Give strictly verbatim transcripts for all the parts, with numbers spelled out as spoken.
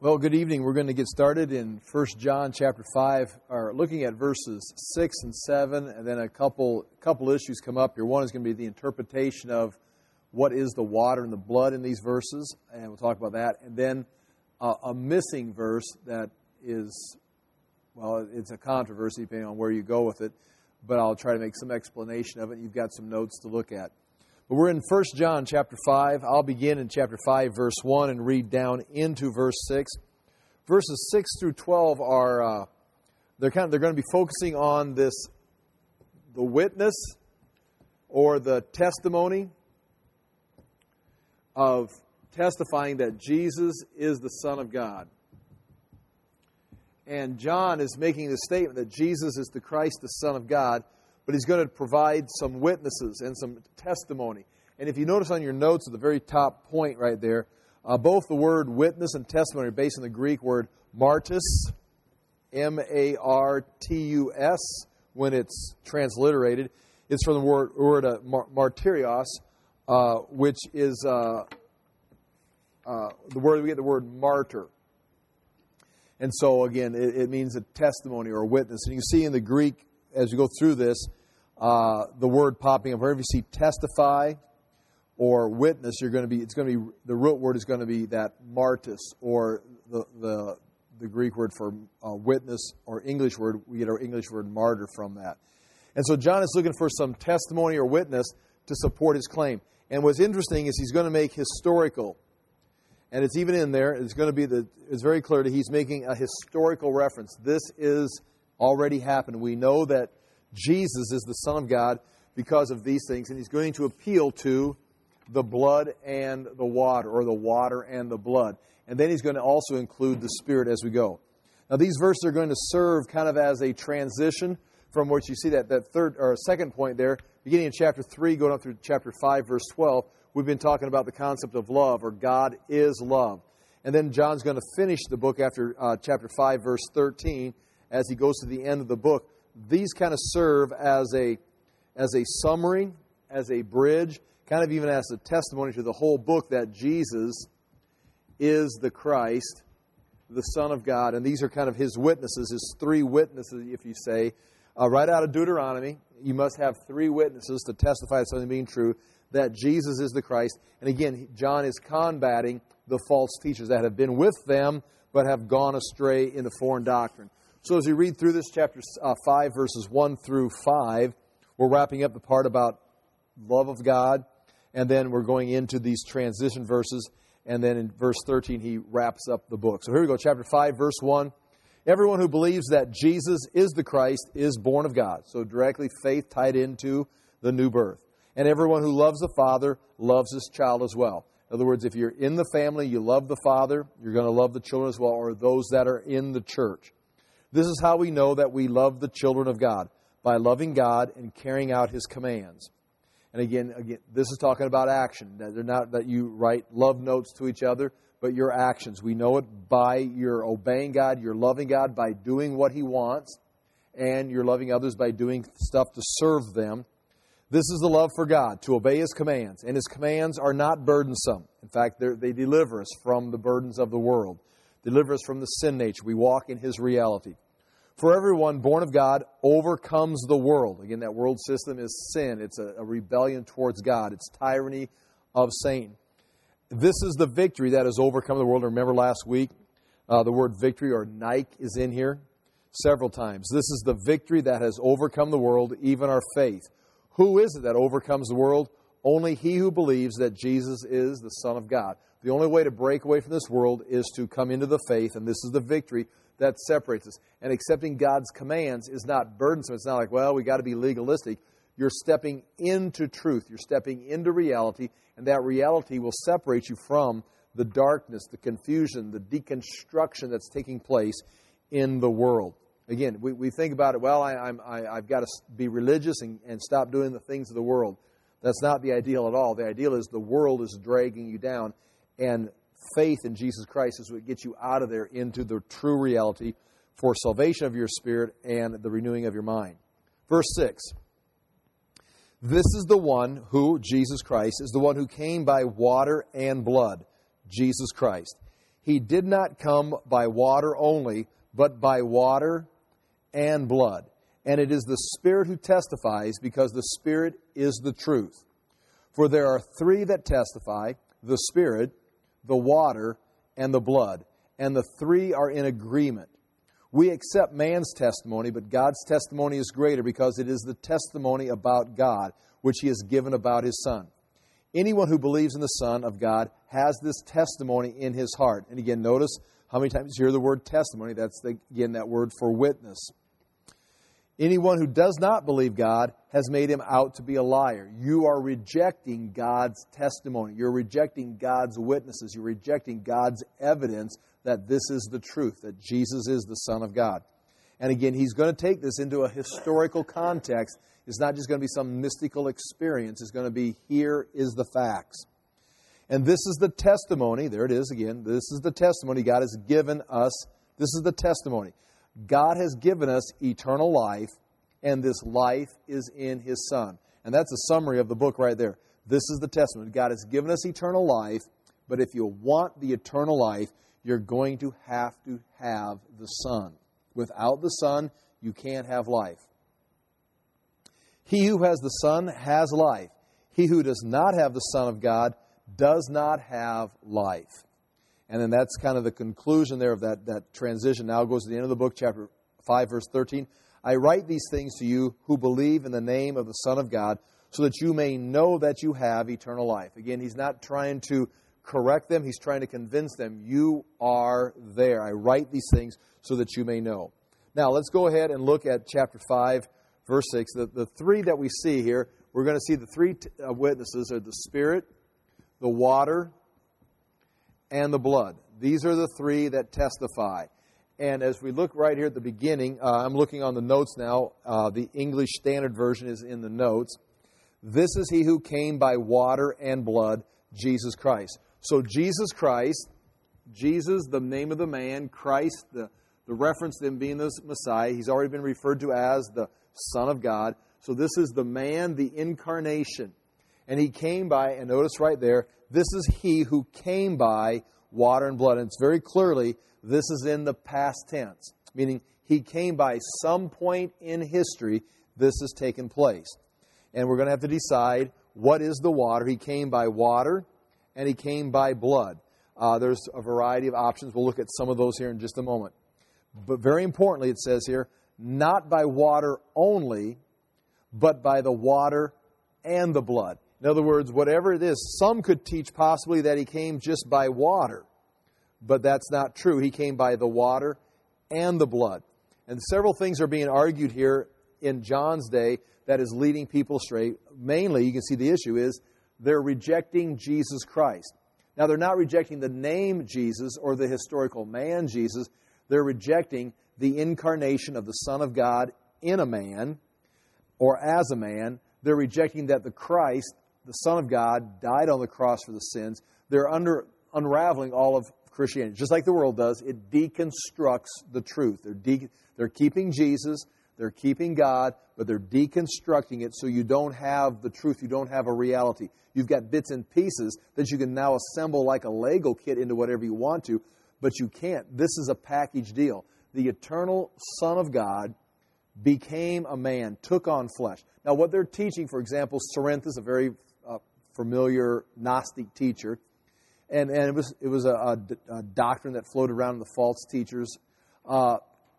Well, good evening. We're going to get started in First John chapter five, or looking at verses six and seven, and then a couple couple issues come up here. One is going to be the interpretation of what is the water and the blood in these verses, and we'll talk about that. And then uh, a missing verse that is, well, it's a controversy depending on where you go with it, but I'll try to make some explanation of it. You've got some notes to look at. But we're in First John chapter five. I'll begin in chapter five, verse one, and read down into verse six. Verses six through twelve are, uh, they're, kind of, they're going to be focusing on this, the witness or the testimony of testifying that Jesus is the Son of God. And John is making the statement that Jesus is the Christ, the Son of God, but he's going to provide some witnesses and some testimony. And if you notice on your notes at the very top point right there, uh, both the word witness and testimony are based on the Greek word martus, M A R T U S, when it's transliterated. It's from the word, word uh, martyrios, uh, which is uh, uh, the word we get the word martyr. And so, again, it, it means a testimony or a witness. And you can see in the Greek, as you go through this, uh, the word popping up. Wherever you see testify or witness, you're going to be. It's going to be the root word is going to be that martus, or the the, the Greek word for uh, witness, or English word. We get our English word martyr from that. And so John is looking for some testimony or witness to support his claim. And what's interesting is he's going to make historical, and it's even in there. It's going to be the. It's very clear that he's making a historical reference. This is already happened. We know that Jesus is the Son of God because of these things, and he's going to appeal to the blood and the water, or the water and the blood. And then he's going to also include the Spirit as we go. Now, these verses are going to serve kind of as a transition from what you see that, that third or second point there, beginning in chapter three, going up through chapter five, verse twelve. We've been talking about the concept of love, or God is love. And then John's going to finish the book after uh, chapter five, verse thirteen, as he goes to the end of the book. These kind of serve as a as a summary, as a bridge, kind of even as a testimony to the whole book that Jesus is the Christ, the Son of God. And these are kind of his witnesses, his three witnesses, if you say. Uh, right out of Deuteronomy, you must have three witnesses to testify to something being true, that Jesus is the Christ. And again, John is combating the false teachers that have been with them but have gone astray into foreign doctrine. So as we read through this chapter uh, five, verses one through five, we're wrapping up the part about love of God, and then we're going into these transition verses, and then in verse thirteen, he wraps up the book. So here we go, chapter five, verse one. Everyone who believes that Jesus is the Christ is born of God. So directly faith tied into the new birth. And everyone who loves the Father loves his child as well. In other words, if you're in the family, you love the Father, you're going to love the children as well, or those that are in the church. This is how we know that we love the children of God, by loving God and carrying out his commands. And again, again, this is talking about action. That they're not that you write love notes to each other, but your actions. We know it by your obeying God, you're loving God by doing what he wants, and you're loving others by doing stuff to serve them. This is the love for God, to obey his commands. And his commands are not burdensome. In fact, they deliver us from the burdens of the world. Deliver us from the sin nature. We walk in his reality. For everyone born of God overcomes the world. Again, that world system is sin. It's a, a rebellion towards God. It's tyranny of Satan. This is the victory that has overcome the world. Remember last week, uh, the word victory, or Nike, is in here several times. This is the victory that has overcome the world, even our faith. Who is it that overcomes the world? Only he who believes that Jesus is the Son of God. The only way to break away from this world is to come into the faith, and this is the victory that separates us. And accepting God's commands is not burdensome. It's not like, well, we got to be legalistic. You're stepping into truth. You're stepping into reality, and that reality will separate you from the darkness, the confusion, the deconstruction that's taking place in the world. Again, we, we think about it, well, I, I'm, I, I've got to be religious and, and stop doing the things of the world. That's not the ideal at all. The ideal is the world is dragging you down, and faith in Jesus Christ is what gets you out of there into the true reality for salvation of your spirit and the renewing of your mind. Verse six. This is the one who, Jesus Christ, is the one who came by water and blood, Jesus Christ. He did not come by water only, but by water and blood. And it is the Spirit who testifies, because the Spirit is the truth. For there are three that testify, the Spirit, the water, and the blood. And the three are in agreement. We accept man's testimony, but God's testimony is greater, because it is the testimony about God, which He has given about His Son. Anyone who believes in the Son of God has this testimony in his heart. And again, notice how many times you hear the word testimony. That's, the, again, that word for witness. Anyone who does not believe God has made him out to be a liar. You are rejecting God's testimony. You're rejecting God's witnesses. You're rejecting God's evidence that this is the truth, that Jesus is the Son of God. And again, He's going to take this into a historical context. It's not just going to be some mystical experience. It's going to be, here is the facts. And this is the testimony. There it is again. This is the testimony God has given us. This is the testimony. God has given us eternal life, and this life is in His Son. And that's a summary of the book right there. This is the testimony. God has given us eternal life, but if you want the eternal life, you're going to have to have the Son. Without the Son, you can't have life. He who has the Son has life. He who does not have the Son of God does not have life. And then that's kind of the conclusion there of that, that transition. Now it goes to the end of the book, chapter five, verse thirteen. I write these things to you who believe in the name of the Son of God, so that you may know that you have eternal life. Again, He's not trying to correct them. He's trying to convince them, you are there. I write these things so that you may know. Now, let's go ahead and look at chapter five, verse six. The, the three that we see here, we're going to see the three t- uh, witnesses are the Spirit, the water, and the blood. These are the three that testify. And as we look right here at the beginning, uh, I'm looking on the notes now. Uh, the English Standard Version is in the notes. This is He who came by water and blood, Jesus Christ. So Jesus Christ, Jesus, the name of the man, Christ, the, the reference to Him being the Messiah. He's already been referred to as the Son of God. So this is the man, the incarnation. And He came by, and notice right there, this is He who came by water and blood. And it's very clearly, this is in the past tense, meaning He came by some point in history, this has taken place. And we're going to have to decide, what is the water? He came by water, and He came by blood. Uh, there's a variety of options. We'll look at some of those here in just a moment. But very importantly, it says here, not by water only, but by the water and the blood. In other words, whatever it is, some could teach possibly that He came just by water, but that's not true. He came by the water and the blood. And several things are being argued here in John's day that is leading people astray. Mainly, you can see the issue is they're rejecting Jesus Christ. Now, they're not rejecting the name Jesus or the historical man Jesus. They're rejecting the incarnation of the Son of God in a man or as a man. They're rejecting that the Christ, the Son of God, died on the cross for the sins. They're under, unraveling all of Christianity. Just like the world does, it deconstructs the truth. They're, de- they're keeping Jesus, they're keeping God, but they're deconstructing it so you don't have the truth, you don't have a reality. You've got bits and pieces that you can now assemble like a Lego kit into whatever you want to, but you can't. This is a package deal. The eternal Son of God became a man, took on flesh. Now, what they're teaching, for example, Cerinthus, a very uh, familiar Gnostic teacher, and, and it was it was a, a, a doctrine that floated around in the false teachers, uh,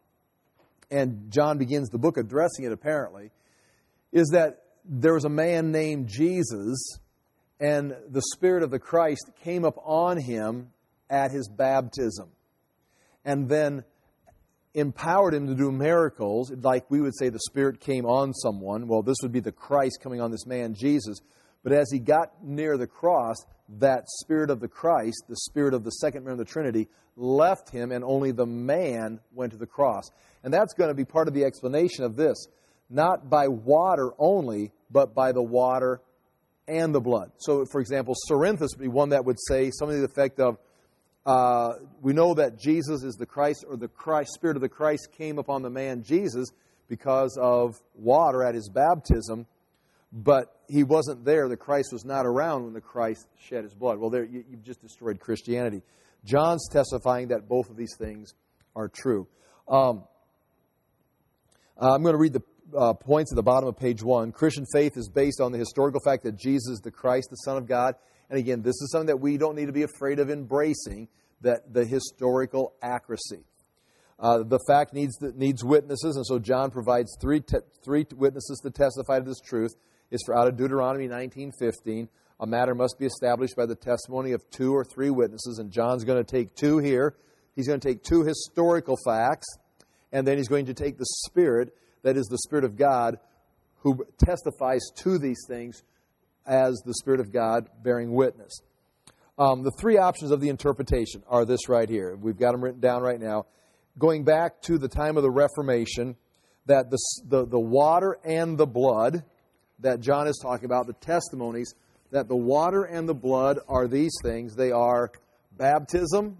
and John begins the book addressing it, apparently, is that there was a man named Jesus, and the Spirit of the Christ came up on Him at His baptism, and then empowered Him to do miracles, like we would say the Spirit came on someone. Well, this would be the Christ coming on this man, Jesus. But as He got near the cross, that Spirit of the Christ, the Spirit of the second member of the Trinity, left Him, and only the man went to the cross. And that's going to be part of the explanation of this. Not by water only, but by the water and the blood. So, for example, Cerinthus would be one that would say something to the effect of, Uh, we know that Jesus is the Christ, or the Christ, Spirit of the Christ came upon the man Jesus because of water at His baptism, but He wasn't there. The Christ was not around when the Christ shed His blood. Well, there you, you've just destroyed Christianity. John's testifying that both of these things are true. Um, I'm going to read the uh, points at the bottom of page one. Christian faith is based on the historical fact that Jesus is the Christ, the Son of God. And again, this is something that we don't need to be afraid of embracing, that the historical accuracy. Uh, the fact needs needs witnesses, and so John provides three te- three witnesses to testify to this truth. It's for out of Deuteronomy nineteen fifteen. A matter must be established by the testimony of two or three witnesses, and John's going to take two here. He's going to take two historical facts, and then he's going to take the Spirit, that is the Spirit of God, who testifies to these things as the Spirit of God bearing witness. Um, the three options of the interpretation are this right here. We've got them written down right now. Going back to the time of the Reformation, that the, the, the water and the blood that John is talking about, the testimonies, that the water and the blood are these things. They are baptism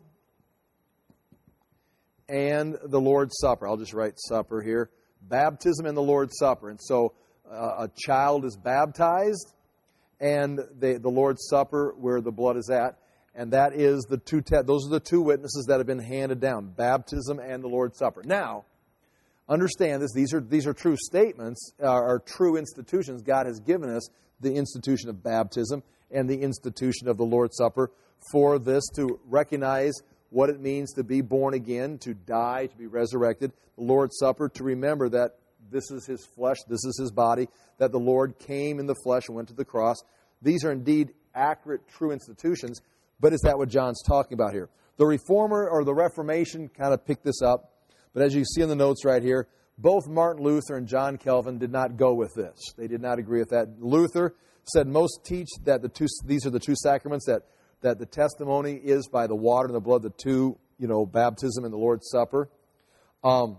and the Lord's Supper. I'll just write supper here. Baptism and the Lord's Supper. And so uh, a child is baptized, and the, the Lord's Supper where the blood is at. And that is the two. Te- those are the two witnesses that have been handed down: baptism and the Lord's Supper. Now, understand this; these are these are true statements, uh, are true institutions. God has given us the institution of baptism and the institution of the Lord's Supper for this to recognize what it means to be born again, to die, to be resurrected. The Lord's Supper, to remember that this is His flesh, this is His body, that the Lord came in the flesh and went to the cross. These are indeed accurate, true institutions. But is that what John's talking about here? The Reformer or the Reformation kind of picked this up. But as you see in the notes right here, both Martin Luther and John Calvin did not go with this. They did not agree with that. Luther said most teach that the two these are the two sacraments, that, that the testimony is by the water and the blood, the two, you know, baptism and the Lord's Supper. Um,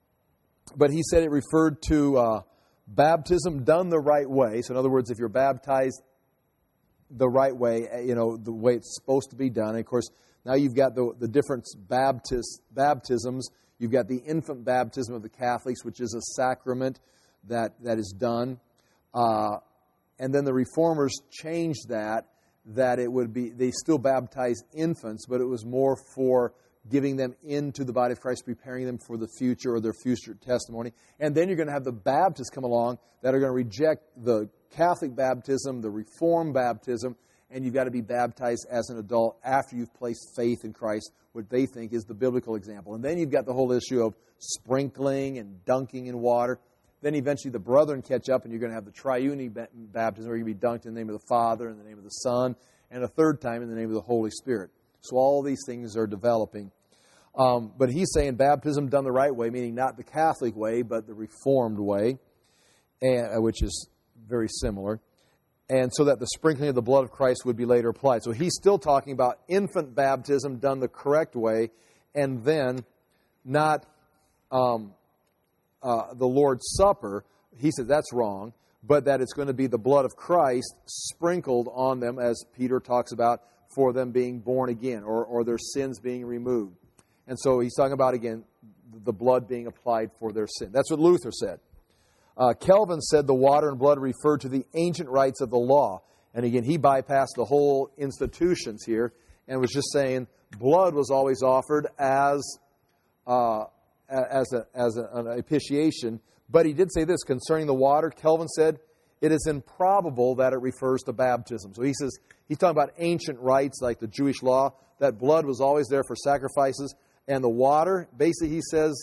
but he said it referred to uh, baptism done the right way. So in other words, if you're baptized the right way, you know, the way it's supposed to be done. And of course, now you've got the, the different baptist, baptisms. You've got the infant baptism of the Catholics, which is a sacrament that, that is done. Uh, and then the Reformers changed that, that it would be, they still baptize infants, but it was more for giving them into the body of Christ, preparing them for the future or their future testimony. And then you're going to have the Baptists come along that are going to reject the Catholic baptism, the Reformed baptism, and you've got to be baptized as an adult after you've placed faith in Christ, what they think is the biblical example. And then you've got the whole issue of sprinkling and dunking in water. Then eventually the brethren catch up, and you're going to have the triune baptism, where you're going to be dunked in the name of the Father, in the name of the Son, and a third time in the name of the Holy Spirit. So all these things are developing. Um, but he's saying baptism done the right way, meaning not the Catholic way, but the Reformed way, and, which is very similar. And so that the sprinkling of the blood of Christ would be later applied. So he's still talking about infant baptism done the correct way, and then not um, uh, the Lord's Supper. He said that's wrong, but that it's going to be the blood of Christ sprinkled on them, as Peter talks about, for them being born again, or, or their sins being removed. And so he's talking about, again, the blood being applied for their sin. That's what Luther said. Uh, Calvin said the water and blood referred to the ancient rites of the law. And again, he bypassed the whole institutions here and was just saying blood was always offered as uh, as, a, as a, an propitiation. But he did say this concerning the water. Calvin said it is improbable that it refers to baptism. So he says, he's talking about ancient rites like the Jewish law, that blood was always there for sacrifices. And the water, basically he says,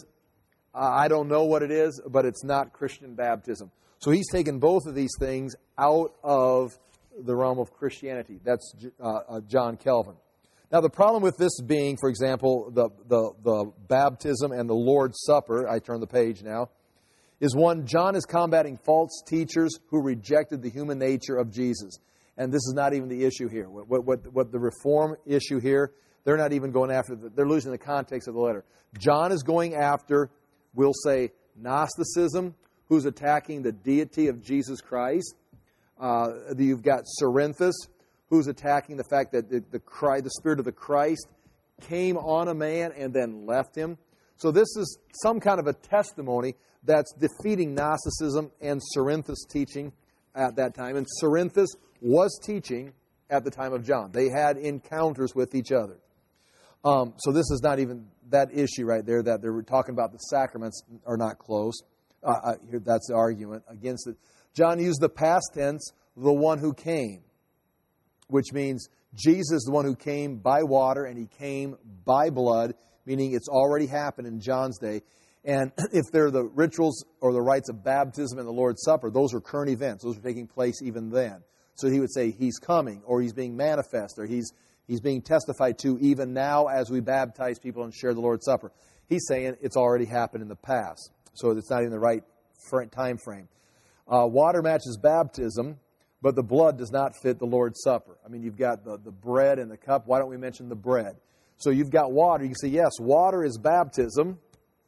I don't know what it is, but it's not Christian baptism. So he's taken both of these things out of the realm of Christianity. That's uh, uh, John Calvin. Now the problem with this being, for example, the, the, the baptism and the Lord's Supper, I turn the page now, is one, John is combating false teachers who rejected the human nature of Jesus. And this is not even the issue here. What, what, what the Reform issue here, they're not even going after, the, they're losing the context of the letter. John is going after, we'll say, Gnosticism, who's attacking the deity of Jesus Christ. Uh, you've got Cerinthus, who's attacking the fact that the, the, Christ, the Spirit of the Christ came on a man and then left him. So this is some kind of a testimony that's defeating Gnosticism and Cerinthus teaching at that time. And Cerinthus was teaching at the time of John. They had encounters with each other. Um, so this is not even that issue right there, that they're talking about the sacraments are not close. Uh, I, that's the argument against it. John used the past tense, the one who came, which means Jesus is the one who came by water and he came by blood, meaning it's already happened in John's day. And if they're the rituals or the rites of baptism and the Lord's Supper, those are current events. Those are taking place even then. So he would say he's coming, or he's being manifest, or he's he's being testified to even now as we baptize people and share the Lord's Supper. He's saying it's already happened in the past. So it's not in the right time frame. Uh, water matches baptism, but the blood does not fit the Lord's Supper. I mean, you've got the, the bread and the cup. Why don't we mention the bread? So you've got water. You can say, yes, water is baptism,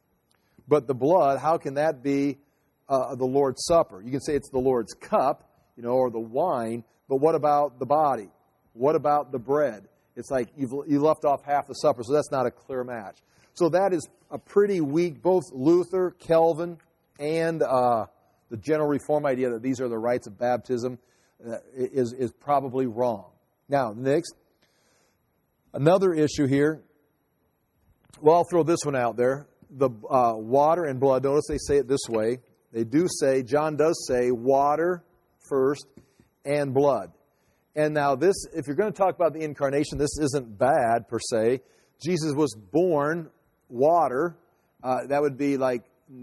but the blood, how can that be uh, the Lord's Supper? You can say it's the Lord's cup, you know, or the wine, but what about the body? What about the bread? It's like you've you left off half the supper, so that's not a clear match. So that is a pretty weak, both Luther, Calvin, and uh, the general Reform idea that these are the rites of baptism uh, is, is probably wrong. Now, next, another issue here. Well, I'll throw this one out there. The uh, water and blood, notice they say it this way. They do say, John does say, water first and blood. And now this, if you're going to talk about the incarnation, this isn't bad per se. Jesus was born water. Uh, that would be like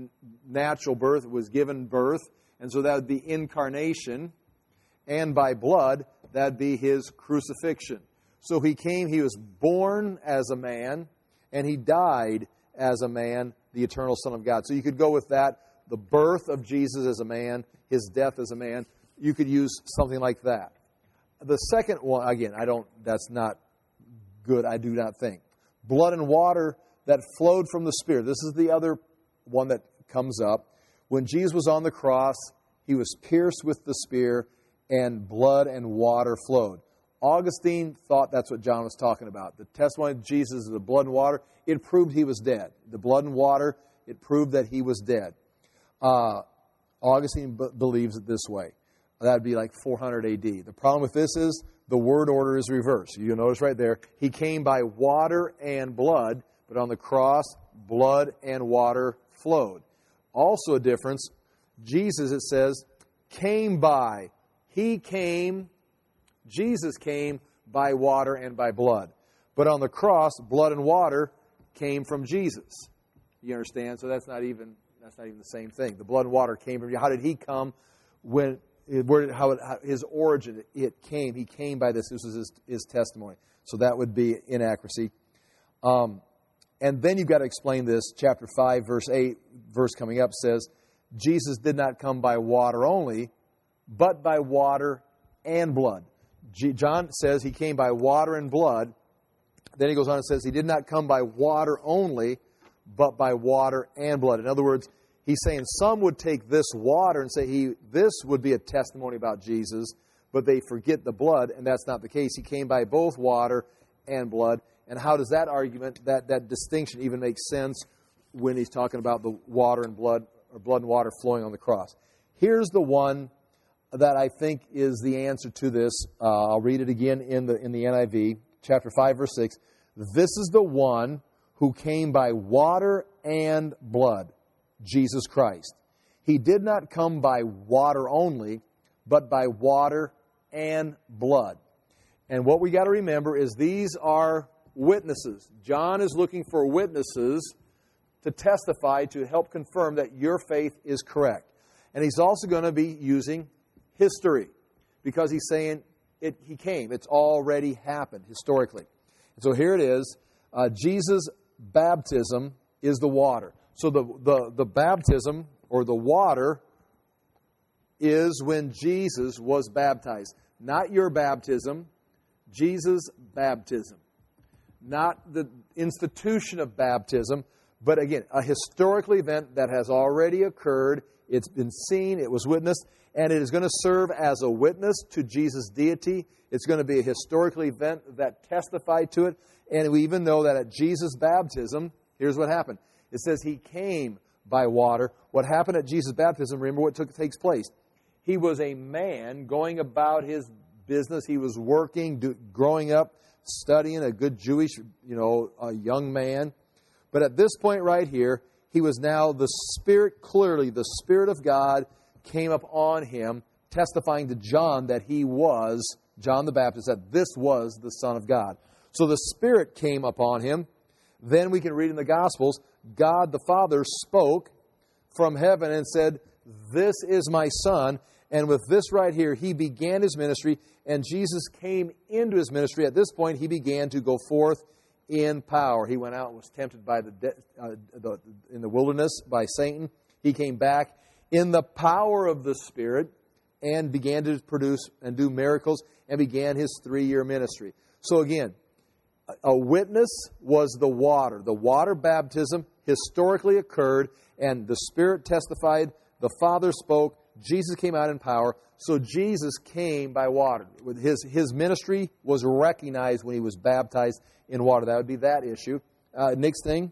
natural birth, was given birth. And so that would be incarnation. And by blood, that would be his crucifixion. So he came, he was born as a man, and he died as a man, the eternal Son of God. So you could go with that, the birth of Jesus as a man, his death as a man. You could use something like that. The second one, again, I don't, that's not good, I do not think. Blood and water that flowed from the Spirit. This is the other one that comes up. When Jesus was on the cross, he was pierced with the spear, and blood and water flowed. Augustine thought that's what John was talking about. The testimony of Jesus is the blood and water. It proved he was dead. The blood and water, it proved that he was dead. Uh, Augustine b- believes it this way. That would be like four hundred A D. The problem with this is the word order is reversed. You'll notice right there, he came by water and blood, but on the cross, blood and water flowed. Also a difference, Jesus, it says, came by. He came, Jesus came by water and by blood. But on the cross, blood and water came from Jesus. You understand? So that's not even that's not even the same thing. The blood and water came from you. How did he come? When where how, it, how his origin it came? He came by this. This was his, his testimony. So that would be inaccuracy. Um, and then you've got to explain this. Chapter five, verse eight, verse coming up says, Jesus did not come by water only, but by water and blood. G- John says he came by water and blood. Then he goes on and says he did not come by water only, but by water and blood. In other words, he's saying some would take this water and say he this would be a testimony about Jesus, but they forget the blood, and that's not the case. He came by both water and blood. And how does that argument, that, that distinction even make sense when he's talking about the water and blood, or blood and water flowing on the cross? Here's the one that I think is the answer to this. Uh, I'll read it again in the in the N I V, chapter five, verse six. This is the one who came by water and blood, Jesus Christ. He did not come by water only, but by water and blood. And what we got to remember is these are witnesses. John is looking for witnesses to testify, to help confirm that your faith is correct. And he's also going to be using history, because he's saying it, he came. It's already happened historically. And so here it is. Uh, Jesus' baptism is the water. So the, the, the baptism or the water is when Jesus was baptized. Not your baptism, Jesus' baptism. Not the institution of baptism, but again, a historical event that has already occurred. It's been seen, it was witnessed, and it is going to serve as a witness to Jesus' deity. It's going to be a historical event that testified to it. And we even know that at Jesus' baptism, here's what happened. It says he came by water. What happened at Jesus' baptism, remember what took takes place. He was a man going about his business. He was working, do, growing up, studying, a good Jewish, you know, a young man. But at this point right here, he was now the Spirit, clearly the Spirit of God came up on him, testifying to John that he was, John the Baptist, that this was the Son of God. So the Spirit came upon him. Then we can read in the Gospels, God the Father spoke from heaven and said, this is my Son. And with this right here, he began his ministry, and Jesus came into his ministry. At this point, he began to go forth in power. He went out and was tempted by the, de- uh, the in the wilderness by Satan. He came back in the power of the Spirit and began to produce and do miracles and began his three-year ministry. So again, a witness was the water. The water baptism historically occurred, and the Spirit testified, the Father spoke, Jesus came out in power. So Jesus came by water. His, his ministry was recognized when he was baptized in water. That would be that issue. Uh, next thing.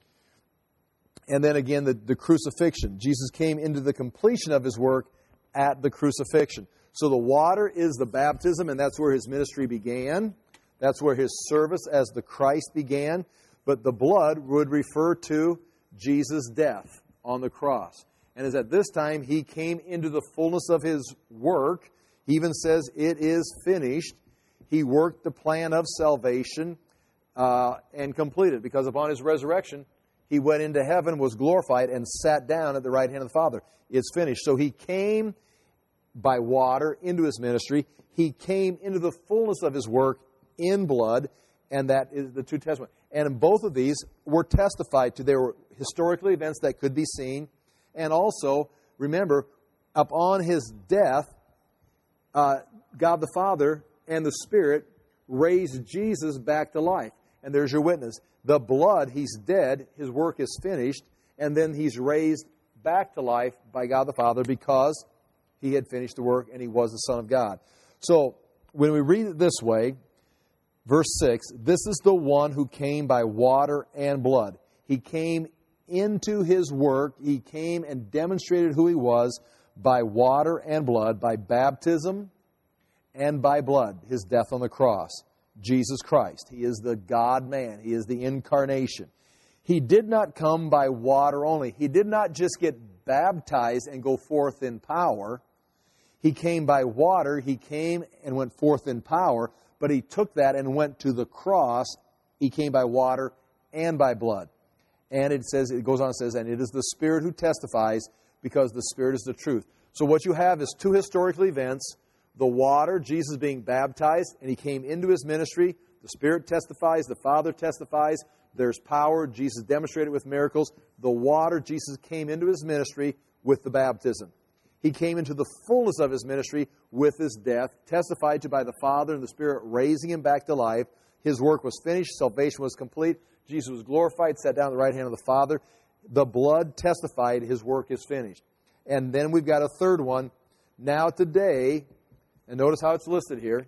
And then again, the, the crucifixion. Jesus came into the completion of his work at the crucifixion. So the water is the baptism, and that's where his ministry began. That's where his service as the Christ began. But the blood would refer to Jesus' death on the cross. And as at this time he came into the fullness of his work, he even says, it is finished. He worked the plan of salvation uh, and completed. Because upon his resurrection, he went into heaven, was glorified, and sat down at the right hand of the Father. It's finished. So he came by water into his ministry. He came into the fullness of his work in blood, and that is the two testimonies. And both of these were testified to. They were historical events that could be seen. And also, remember, upon his death, uh, God the Father and the Spirit raised Jesus back to life. And there's your witness. The blood, he's dead, his work is finished, and then he's raised back to life by God the Father because he had finished the work and he was the Son of God. So, when we read it this way, verse six, this is the one who came by water and blood. He came into his work, he came and demonstrated who he was by water and blood, by baptism and by blood, his death on the cross. Jesus Christ. He is the God-man. He is the incarnation. He did not come by water only. He did not just get baptized and go forth in power. He came by water. He came and went forth in power, but he took that and went to the cross. He came by water and by blood. And it says, it goes on and says, and it is the Spirit who testifies, because the Spirit is the truth. So what you have is two historical events. The water, Jesus being baptized, and he came into his ministry. The Spirit testifies, the Father testifies. There's power. Jesus demonstrated with miracles. The water, Jesus came into his ministry with the baptism. He came into the fullness of his ministry with his death, testified to by the Father and the Spirit raising him back to life. His work was finished. Salvation was complete. Jesus was glorified, sat down at the right hand of the Father. The blood testified his work is finished. And then we've got a third one. Now today, and notice how it's listed here.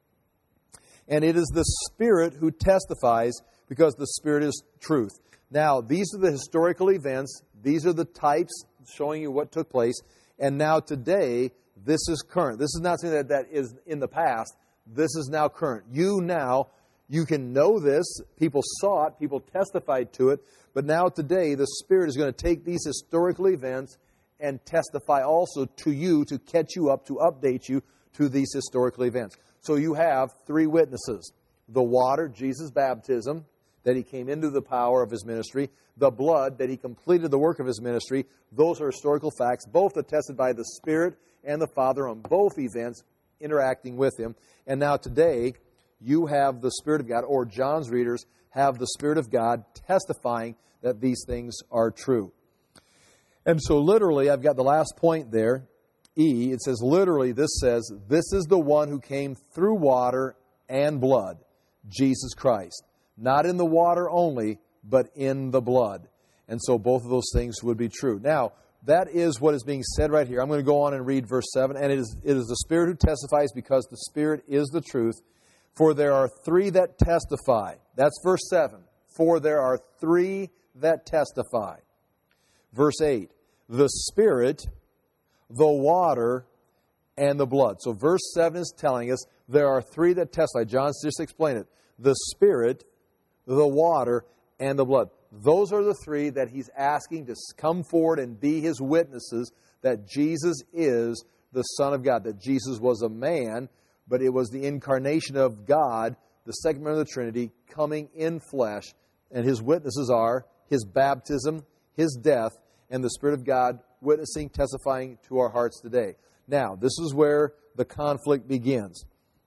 And it is the Spirit who testifies, because the Spirit is truth. Now, these are the historical events. These are the types showing you what took place. And now today, this is current. This is not something that, that is in the past. This is now current. You now, you can know this. People saw it. People testified to it. But now today, the Spirit is going to take these historical events and testify also to you, to catch you up, to update you to these historical events. So you have three witnesses. The water, Jesus' baptism, that he came into the power of his ministry. The blood, that he completed the work of his ministry. Those are historical facts, both attested by the Spirit and the Father on both events interacting with him. And now today, you have the Spirit of God, or John's readers have the Spirit of God testifying that these things are true. And so literally, I've got the last point there, E. It says, literally, this says, this is the one who came through water and blood, Jesus Christ. Not in the water only, but in the blood. And so both of those things would be true. Now, that is what is being said right here. I'm going to go on and read verse seven. And it is, it is the Spirit who testifies, because the Spirit is the truth. For there are three that testify. That's verse seven. For there are three that testify. Verse eight. The Spirit, the water, and the blood. So verse seven is telling us there are three that testify. John just explained it. the Spirit, the water, and the blood. Those are the three that he's asking to come forward and be his witnesses that Jesus is the Son of God, that Jesus was a man, but it was the incarnation of God, the second member of the Trinity, coming in flesh. And his witnesses are his baptism, his death, and the Spirit of God witnessing, testifying to our hearts today. Now, this is where the conflict begins.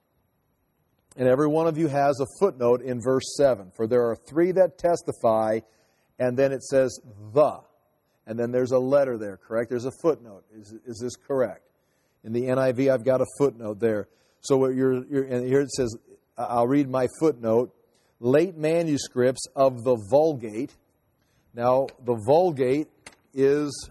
And every one of you has a footnote in verse seven. For there are three that testify, and then it says the. And then there's a letter there, correct? There's a footnote. Is, is this correct? In the N I V, I've got a footnote there. So what you're, you're, and here it says, I'll read my footnote. Late manuscripts of the Vulgate. Now, the Vulgate is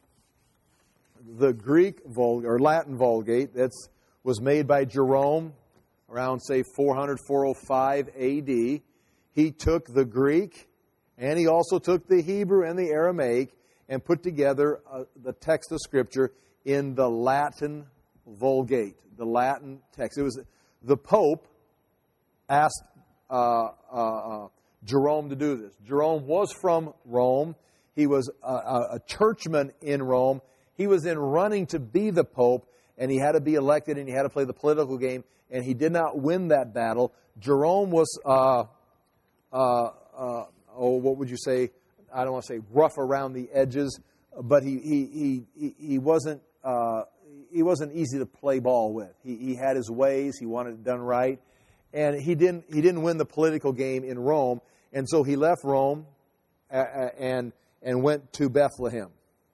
the Greek Vulgate, or Latin Vulgate, that was made by Jerome around, say, four hundred, four oh five A D. He took the Greek, and he also took the Hebrew and the Aramaic, and put together uh, the text of Scripture in the Latin Vulgate, the Latin text. It was the Pope asked uh, uh, uh, Jerome to do this. Jerome was from Rome. He was a, a, a churchman in Rome. He was then running to be the Pope, and he had to be elected, and he had to play the political game, and he did not win that battle. Jerome was, uh, uh, uh, oh, what would you say? I don't want to say rough around the edges, but he he he he wasn't uh, he wasn't easy to play ball with. He he had his ways. He wanted it done right, and he didn't he didn't win the political game in Rome, and so he left Rome and and went to Bethlehem,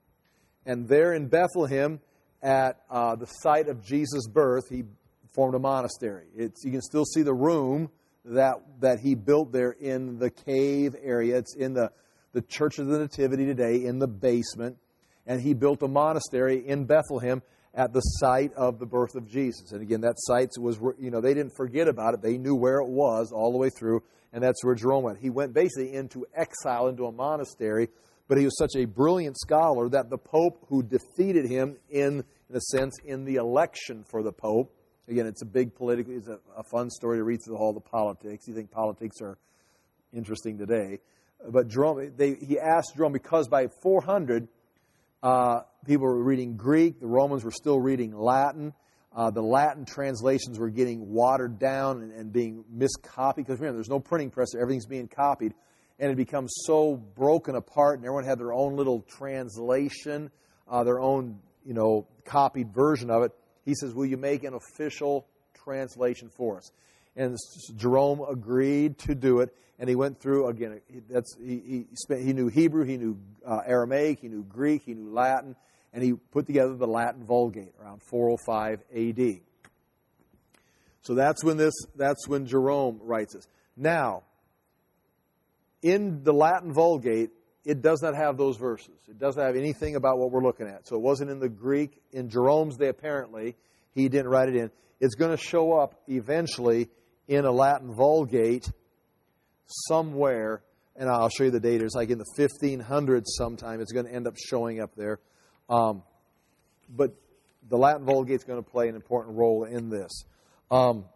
and there in Bethlehem, at uh, the site of Jesus' birth, he formed a monastery. It's, you can still see the room that that he built there in the cave area. It's in the the Church of the Nativity today, in the basement. And he built a monastery in Bethlehem at the site of the birth of Jesus. And again, that site was, you know, they didn't forget about it. They knew where it was all the way through, and that's where Jerome went. He went basically into exile, into a monastery, but he was such a brilliant scholar that the Pope, who defeated him in, in a sense, in the election for the Pope, again, it's a big political, it's a, a fun story to read through all the politics. You think politics are interesting today. But Jerome, they, he asked Jerome, because by four hundred, uh, people were reading Greek, the Romans were still reading Latin. Uh, the Latin translations were getting watered down and, and being miscopied. Because remember, there's no printing press, so everything's being copied. And it becomes so broken apart, and everyone had their own little translation, uh, their own, you know, copied version of it. He says, will you make an official translation for us? And Jerome agreed to do it, and he went through, again, that's he he, spent, he knew Hebrew, he knew uh, Aramaic, he knew Greek, he knew Latin, and he put together the Latin Vulgate around four oh five A D. So that's when this that's when Jerome writes this. Now, in the Latin Vulgate, it does not have those verses. It doesn't have anything about what we're looking at. So it wasn't in the Greek. In Jerome's day, apparently, he didn't write it in. It's going to show up eventually in a Latin Vulgate somewhere, and I'll show you the date. It's like in the fifteen hundreds sometime. It's going to end up showing up there. Um, but the Latin Vulgate's going to play an important role in this. Um,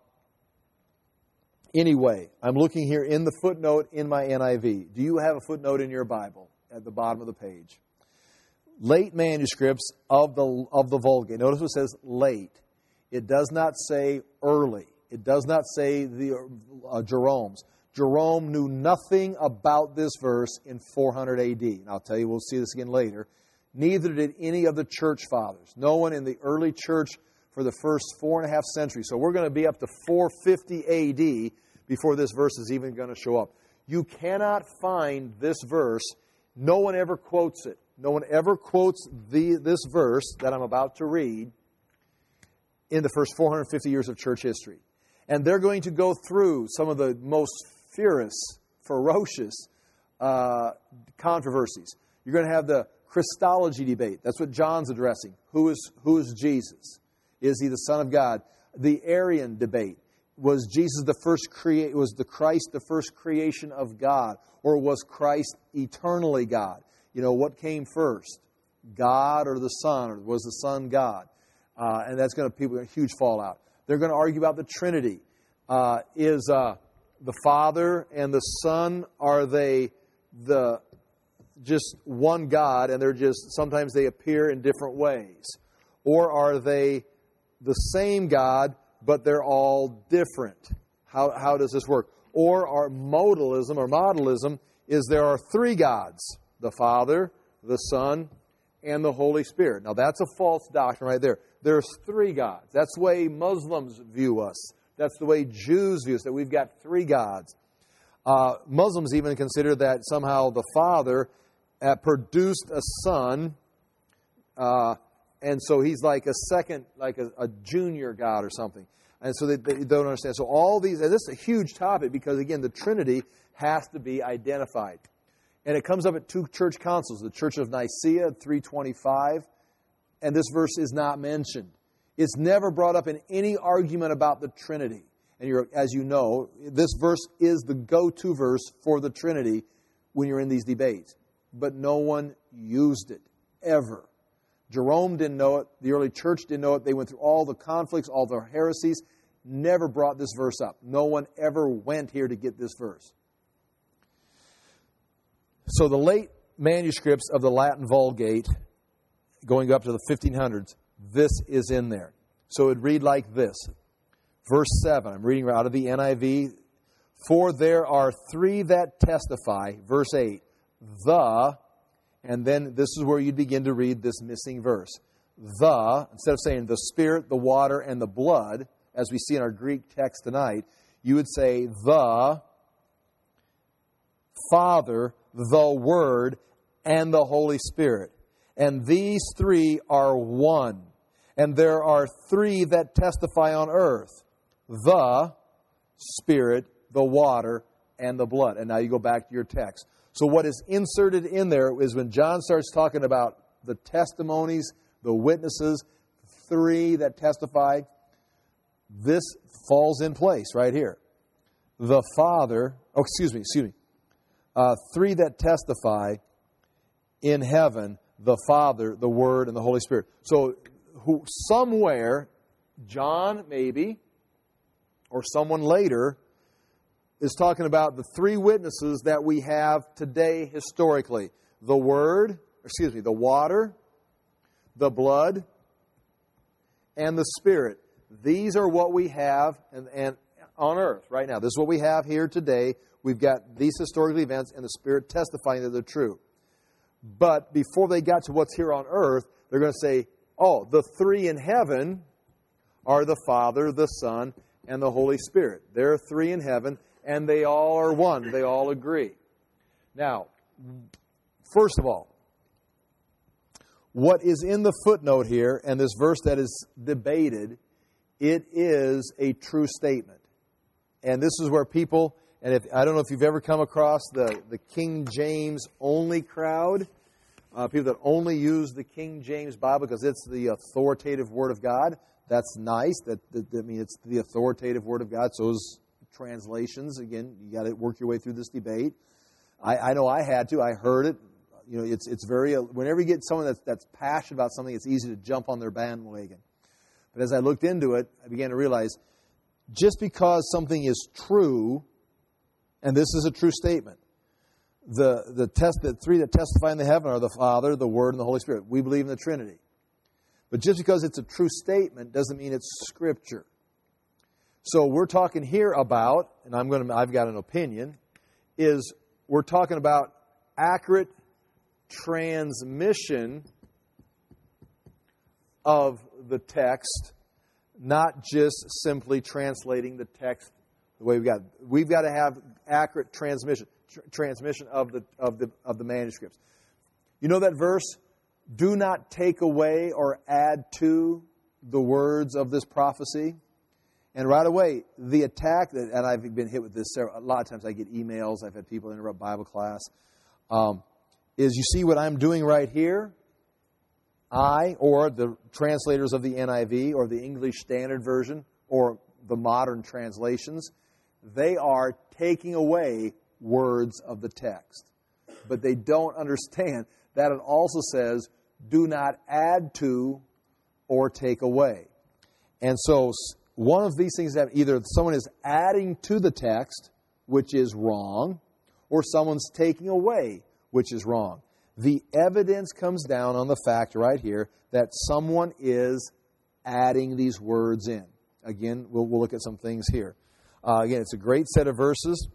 anyway, I'm looking here in the footnote in my N I V. Do you have a footnote in your Bible at the bottom of the page? Late manuscripts of the of the Vulgate. Notice it says late. It does not say early. It does not say the uh, Jerome's. Jerome knew nothing about this verse in four hundred A D. And I'll tell you, we'll see this again later. Neither did any of the church fathers. No one in the early church for the first four and a half centuries. So we're going to be up to four fifty A D before this verse is even going to show up. You cannot find this verse. No one ever quotes it. No one ever quotes the, this verse that I'm about to read in the first four hundred fifty years of church history. And they're going to go through some of the most furious, ferocious uh, controversies. You're going to have the Christology debate. That's what John's addressing. Who is who is Jesus? Is he the Son of God? The Arian debate. Was Jesus the first create? Was the Christ the first creation of God, or was Christ eternally God? You know, what came first, God or the Son, or was the Son God? Uh, and that's going to people a huge fallout. They're going to argue about the Trinity. Uh, is uh, the Father and the Son, are they the just one God, and they're just, sometimes they appear in different ways? Or are they the same God, but they're all different? How, how does this work? Or our modalism or modelism is there are three gods, the Father, the Son, and the Holy Spirit. Now that's a false doctrine right there. There's three gods. That's the way Muslims view us. That's the way Jews view us, that we've got three gods. Uh, Muslims even consider that somehow the Father uh, produced a Son, uh, and so he's like a second, like a, a junior God or something. And so they, they don't understand. So all these, and this is a huge topic because, again, the Trinity has to be identified. And it comes up at two church councils, the Church of Nicaea, three twenty-five, and this verse is not mentioned. It's never brought up in any argument about the Trinity. And you're, as you know, this verse is the go-to verse for the Trinity when you're in these debates. But no one used it, ever. Jerome didn't know it. The early church didn't know it. They went through all the conflicts, all the heresies, never brought this verse up. No one ever went here to get this verse. So the late manuscripts of the Latin Vulgate, going up to the fifteen hundreds, this is in there. So it would read like this. Verse seven, I'm reading out of the N I V. For there are three that testify, verse eight, the, and then this is where you begin to read this missing verse. The, instead of saying the Spirit, the water, and the blood, as we see in our Greek text tonight, you would say the Father, the Word, and the Holy Spirit. And these three are one. And there are three that testify on earth. The Spirit, the water, and the blood. And now you go back to your text. So what is inserted in there is when John starts talking about the testimonies, the witnesses, three that testify, this falls in place right here. The Father, oh, excuse me, excuse me. Uh, three that testify in heaven, the Father, the Word, and the Holy Spirit. So who, somewhere, John maybe, or someone later, is talking about the three witnesses that we have today historically. The Word, excuse me, the water, the blood, and the Spirit. These are what we have and, and on earth right now. This is what we have here today. We've got these historical events and the Spirit testifying that they're true. But before they got to what's here on earth, they're going to say, oh, the three in heaven are the Father, the Son, and the Holy Spirit. There are three in heaven, and they all are one. They all agree. Now, first of all, what is in the footnote here, and this verse that is debated, it is a true statement. And this is where people, and if I don't know if you've ever come across the, the King James only crowd, uh, people that only use the King James Bible because it's the authoritative Word of God. That's nice. That, that, that I mean, it's the authoritative Word of God. So is translations. Again, you got to work your way through this debate. I, I know I had to. I heard it. You know, it's it's very. Whenever you get someone that's that's passionate about something, it's easy to jump on their bandwagon. But as I looked into it, I began to realize just because something is true, and this is a true statement, the the test the three that testify in the heaven are the Father, the Word, and the Holy Spirit. We believe in the Trinity. But just because it's a true statement doesn't mean it's Scripture. So we're talking here about, and I'm going to I've got an opinion, is we're talking about accurate transmission of the text, not just simply translating the text the way we've got. We've got to have accurate transmission tr- transmission of the of the of the manuscripts. You know that verse, do not take away or add to the words of this prophecy. And right away, the attack, that, and I've been hit with this several, a lot of times I get emails, I've had people interrupt Bible class, um, is you see what I'm doing right here? I, or the translators of the N I V, or the English Standard Version, or the modern translations, they are taking away words of the text. But they don't understand that it also says, do not add to or take away. And so one of these things that either someone is adding to the text which is wrong, or someone's taking away, which is wrong. The evidence comes down on the fact right here that someone is adding these words in. Again, we'll, we'll look at some things here. Uh, again, it's a great set of verses.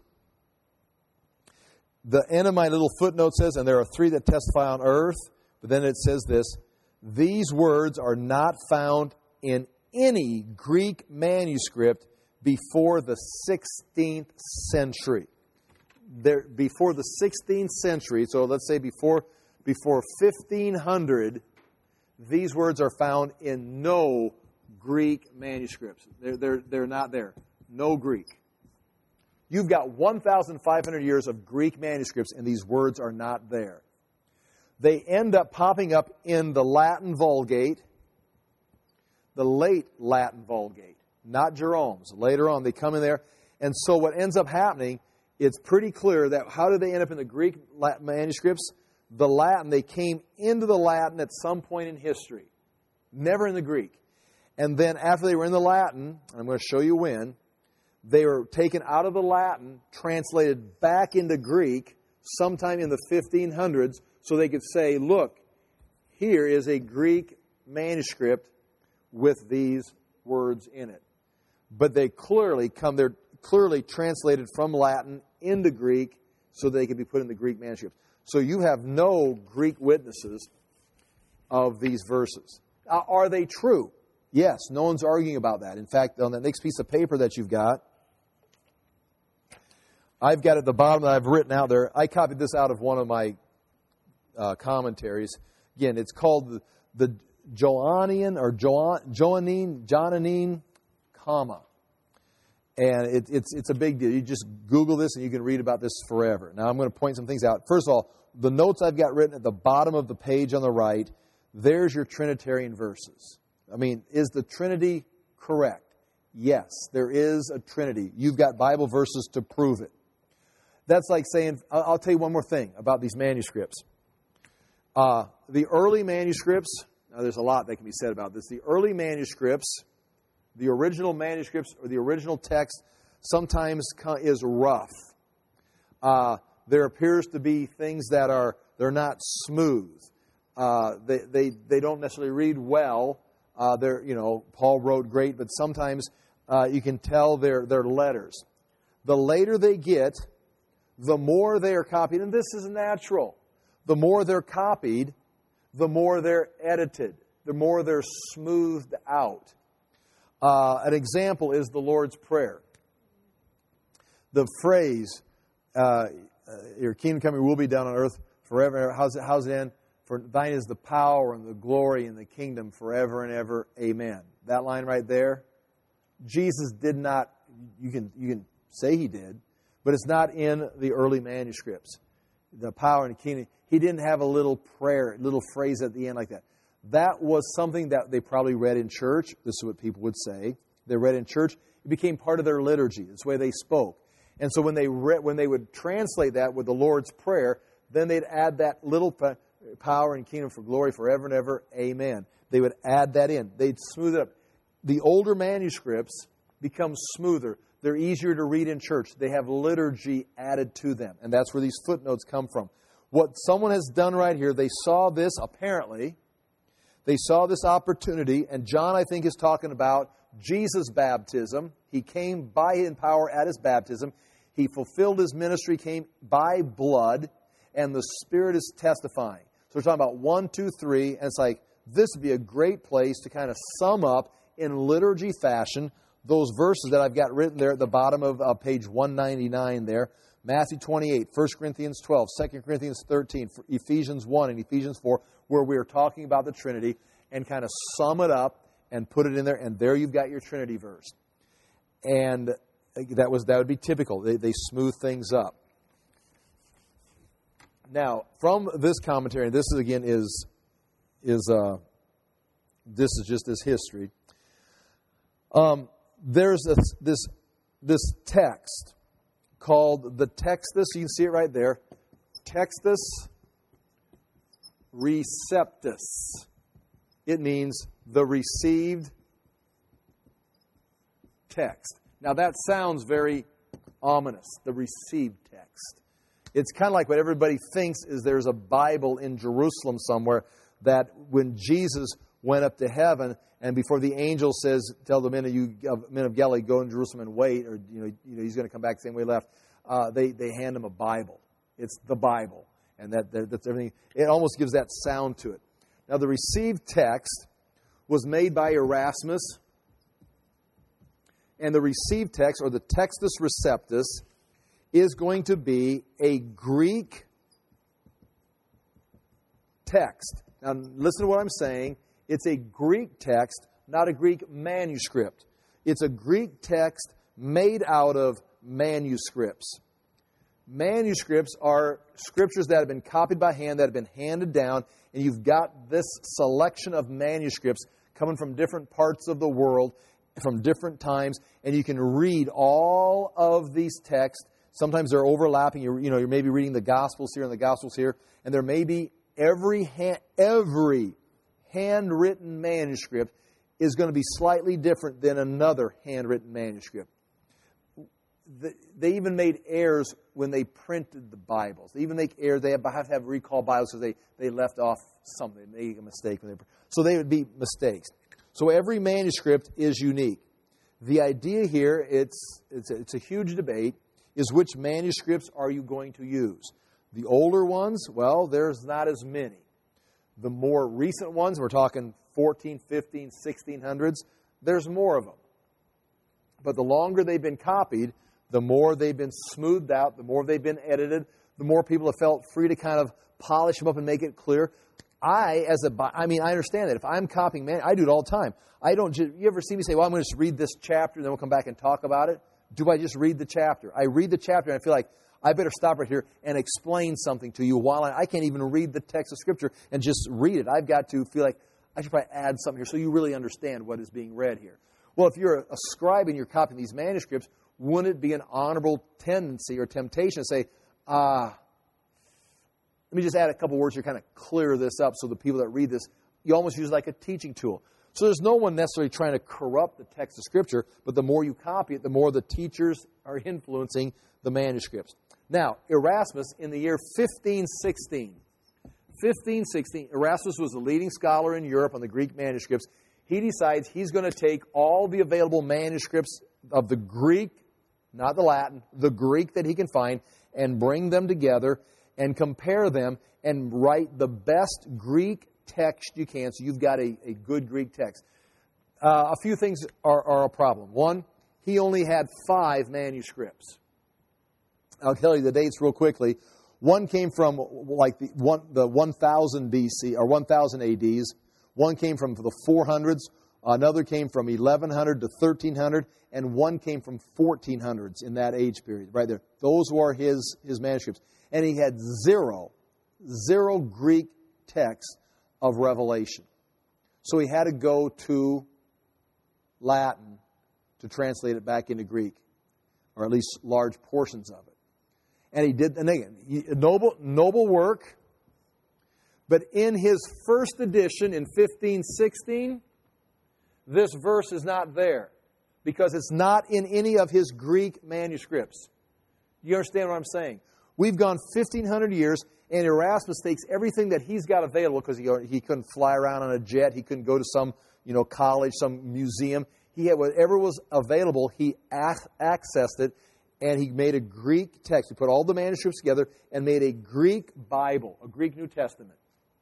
The end of my little footnote says, and there are three that testify on earth, but then it says this, these words are not found in any Greek manuscript before the sixteenth century. There, before the sixteenth century, so let's say before, before fifteen hundred, these words are found in no Greek manuscripts. They're, they're, they're not there. No Greek. You've got one thousand five hundred years of Greek manuscripts, and these words are not there. They end up popping up in the Latin Vulgate, the late Latin Vulgate, not Jerome's. Later on, they come in there. And so what ends up happening, it's pretty clear that how did they end up in the Greek Latin manuscripts? The Latin, they came into the Latin at some point in history. Never in the Greek. And then after they were in the Latin, and I'm going to show you when, they were taken out of the Latin, translated back into Greek sometime in the fifteen hundreds, so they could say, look, here is a Greek manuscript with these words in it. But they clearly come, they're clearly translated from Latin into Greek so they can be put in the Greek manuscript. So you have no Greek witnesses of these verses. Uh, are they true? Yes, no one's arguing about that. In fact, on that next piece of paper that you've got, I've got at the bottom that I've written out there, I copied this out of one of my uh, commentaries. Again, it's called the, the Joannian or jo- Joannine, Johannine comma. And it, it's it's a big deal. You just Google this and you can read about this forever. Now I'm going to point some things out. First of all, the notes I've got written at the bottom of the page on the right, there's your Trinitarian verses. I mean, is the Trinity correct? Yes, there is a Trinity. You've got Bible verses to prove it. That's like saying, I'll tell you one more thing about these manuscripts. Uh, the early manuscripts, now there's a lot that can be said about this. The early manuscripts, the original manuscripts or the original text sometimes is rough. Uh, there appears to be things that are, they're not smooth. Uh, they, they, they don't necessarily read well. Uh, they're, you know, Paul wrote great, but sometimes uh, you can tell they're, they're letters. The later they get, the more they are copied, and this is natural. The more they're copied, the more they're edited, the more they're smoothed out. Uh, an example is the Lord's Prayer. The phrase, uh, your kingdom come, will be done on earth forever. How's it, how's it end? For thine is the power and the glory and the kingdom forever and ever. Amen. That line right there, Jesus did not, you can, you can say he did, but it's not in the early manuscripts. The power and the kingdom. He didn't have a little prayer, little phrase at the end like that. That was something that they probably read in church. This is what people would say. They read in church. It became part of their liturgy. That's the way they spoke. And so when they read, when they would translate that with the Lord's Prayer, then they'd add that little power and kingdom for glory forever and ever. Amen. They would add that in. They'd smooth it up. The older manuscripts become smoother. They're easier to read in church. They have liturgy added to them. And that's where these footnotes come from. What someone has done right here, they saw this, apparently, they saw this opportunity, and John, I think, is talking about Jesus' baptism. He came by in power at his baptism. He fulfilled his ministry, came by blood, and the Spirit is testifying. So we're talking about one, two, three, and it's like, this would be a great place to kind of sum up in liturgy fashion those verses that I've got written there at the bottom of uh, page one ninety-nine there. Matthew twenty-eight, First Corinthians twelve, Second Corinthians thirteen, Ephesians one and Ephesians four, where we are talking about the Trinity, and kind of sum it up and put it in there, and there you've got your Trinity verse. And that was that would be typical. They, they smooth things up. Now, from this commentary, this is, again is is uh, this is just this history. Um, there's a, this this text called the Textus. You can see it right there. Textus Receptus. It means the received text. Now that sounds very ominous, the received text. It's kind of like what everybody thinks is there's a Bible in Jerusalem somewhere that when Jesus went up to heaven and before the angel says, tell the men of, you, men of Galilee, go in Jerusalem and wait, or you know, you know he's going to come back the same way he left, uh, they, they hand him a Bible. It's the Bible. And that, that that's everything. It almost gives that sound to it. Now, the received text was made by Erasmus, and the received text, or the Textus Receptus, is going to be a Greek text. Now, listen to what I'm saying. It's a Greek text, not a Greek manuscript. It's a Greek text made out of manuscripts. Manuscripts are scriptures that have been copied by hand, that have been handed down, and you've got this selection of manuscripts coming from different parts of the world, from different times, and you can read all of these texts. Sometimes they're overlapping. You're, you know, you're maybe reading the Gospels here and the Gospels here, and there may be every hand, every handwritten manuscript is going to be slightly different than another handwritten manuscript. They even made errors when they printed the Bibles. They even make errors. They have to have recall Bibles because they, they left off something. They made a mistake. When they, so they would be mistakes. So every manuscript is unique. The idea here, it's, it's, a, it's a huge debate, is which manuscripts are you going to use? The older ones, well, there's not as many. The more recent ones, we're talking fourteen, fifteen, sixteen hundreds, there's more of them. But the longer they've been copied, the more they've been smoothed out, the more they've been edited, the more people have felt free to kind of polish them up and make it clear. I, as a, I mean, I understand that. If I'm copying, man, I do it all the time. I don't just, you ever see me say, well, I'm going to just read this chapter, and then we'll come back and talk about it? Do I just read the chapter? I read the chapter, and I feel like I better stop right here and explain something to you while I, I can't even read the text of Scripture and just read it. I've got to feel like I should probably add something here so you really understand what is being read here. Well, if you're a scribe and you're copying these manuscripts, wouldn't it be an honorable tendency or temptation to say, ah, let me just add a couple words here, kind of clear this up so the people that read this, you almost use it like a teaching tool. So there's no one necessarily trying to corrupt the text of Scripture, but the more you copy it, the more the teachers are influencing the manuscripts. Now, Erasmus, in the year fifteen sixteen, fifteen sixteen, Erasmus was the leading scholar in Europe on the Greek manuscripts. He decides he's going to take all the available manuscripts of the Greek, not the Latin, the Greek that he can find, and bring them together and compare them and write the best Greek text you can, so you've got a, a good Greek text. Uh, a few things are, are a problem. One, he only had five manuscripts. I'll tell you the dates real quickly. One came from like the one, the one thousand B C or one thousand A Ds. One came from the four hundreds. Another came from eleven hundred to thirteen hundred, and one came from fourteen hundreds in that age period, right there. Those were his, his manuscripts. And he had zero, zero Greek text of Revelation. So he had to go to Latin to translate it back into Greek, or at least large portions of it. And he did, and again, noble, noble work. But in his first edition in fifteen sixteen, this verse is not there because it's not in any of his Greek manuscripts. You understand what I'm saying? We've gone fifteen hundred years, and Erasmus takes everything that he's got available because he, he couldn't fly around on a jet. He couldn't go to some you know college, some museum. He had whatever was available, he ac- accessed it, and he made a Greek text. He put all the manuscripts together and made a Greek Bible, a Greek New Testament.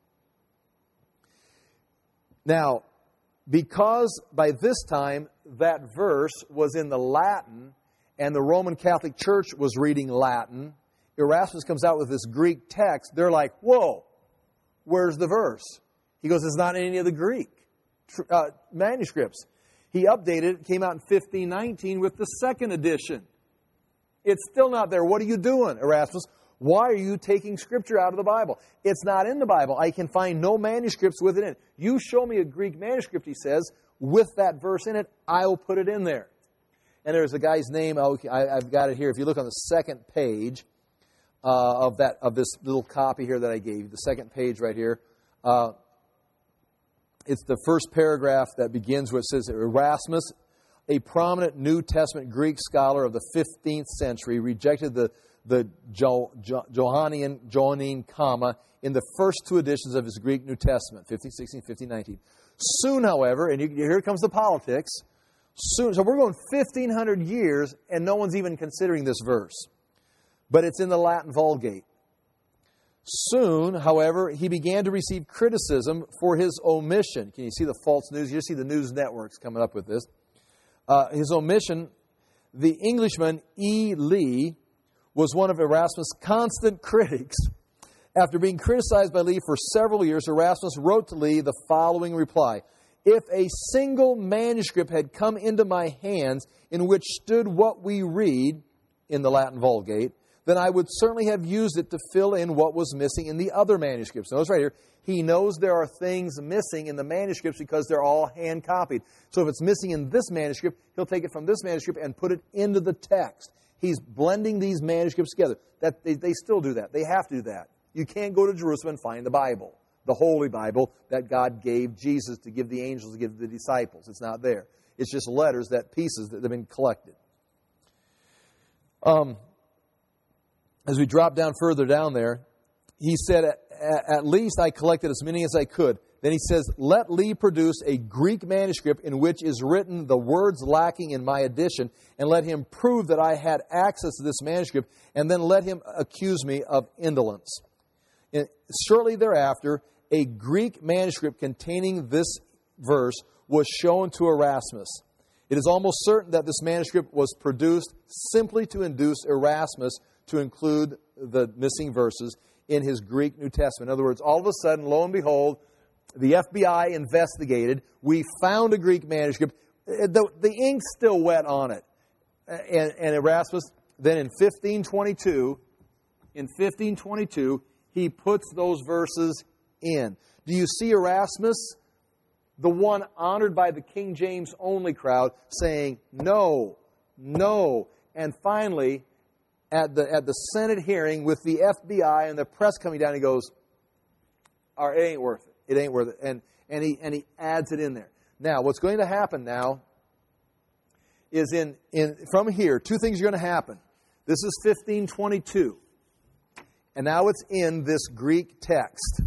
Now, because by this time that verse was in the Latin and the Roman Catholic Church was reading Latin, Erasmus comes out with this Greek text. They're like, whoa, where's the verse? He goes, it's not in any of the Greek uh, manuscripts. He updated it, came out in fifteen nineteen with the second edition. It's still not there. What are you doing, Erasmus? Why are you taking Scripture out of the Bible? It's not in the Bible. I can find no manuscripts with it in it. You show me a Greek manuscript, he says, with that verse in it, I'll put it in there. And there's a guy's name, I've got it here. If you look on the second page uh, of that of this little copy here that I gave you, the second page right here, uh, it's the first paragraph that begins where it says, Erasmus, a prominent New Testament Greek scholar of the fifteenth century, rejected the, the jo, jo, Johannine, Johannine comma in the first two editions of his Greek New Testament, fifteen sixteen, fifteen nineteen. Soon, however, and you, here comes the politics, soon, so we're going fifteen hundred years, and no one's even considering this verse. But it's in the Latin Vulgate. Soon, however, he began to receive criticism for his omission. Can you see the false news? You see the news networks coming up with this. Uh, his omission, the Englishman E. Lee was one of Erasmus' constant critics. After being criticized by Lee for several years, Erasmus wrote to Lee the following reply. If a single manuscript had come into my hands in which stood what we read in the Latin Vulgate, then I would certainly have used it to fill in what was missing in the other manuscripts. Notice right here, he knows there are things missing in the manuscripts because they're all hand-copied. So if it's missing in this manuscript, he'll take it from this manuscript and put it into the text. He's blending these manuscripts together. That they, they still do that. They have to do that. You can't go to Jerusalem and find the Bible, the Holy Bible that God gave Jesus to give the angels, to give the disciples. It's not there. It's just letters, that pieces that have been collected. Um... As we drop down further down there, he said, at least I collected as many as I could. Then he says, let Lee produce a Greek manuscript in which is written the words lacking in my edition, and let him prove that I had access to this manuscript, and then let him accuse me of indolence. And shortly thereafter, a Greek manuscript containing this verse was shown to Erasmus. It is almost certain that this manuscript was produced simply to induce Erasmus to include the missing verses in his Greek New Testament. In other words, all of a sudden, lo and behold, the F B I investigated. We found a Greek manuscript. The, the ink's still wet on it. And, and Erasmus, then in fifteen twenty-two, in fifteen twenty-two, he puts those verses in. Do you see Erasmus, the one honored by the King James only crowd, saying, no, no. And finally, At the at the Senate hearing with the F B I and the press coming down, he goes, "All right, it ain't worth it. It ain't worth it." And and he and he adds it in there. Now, what's going to happen now is in in from here, two things are going to happen. This is fifteen twenty-two, and now it's in this Greek text.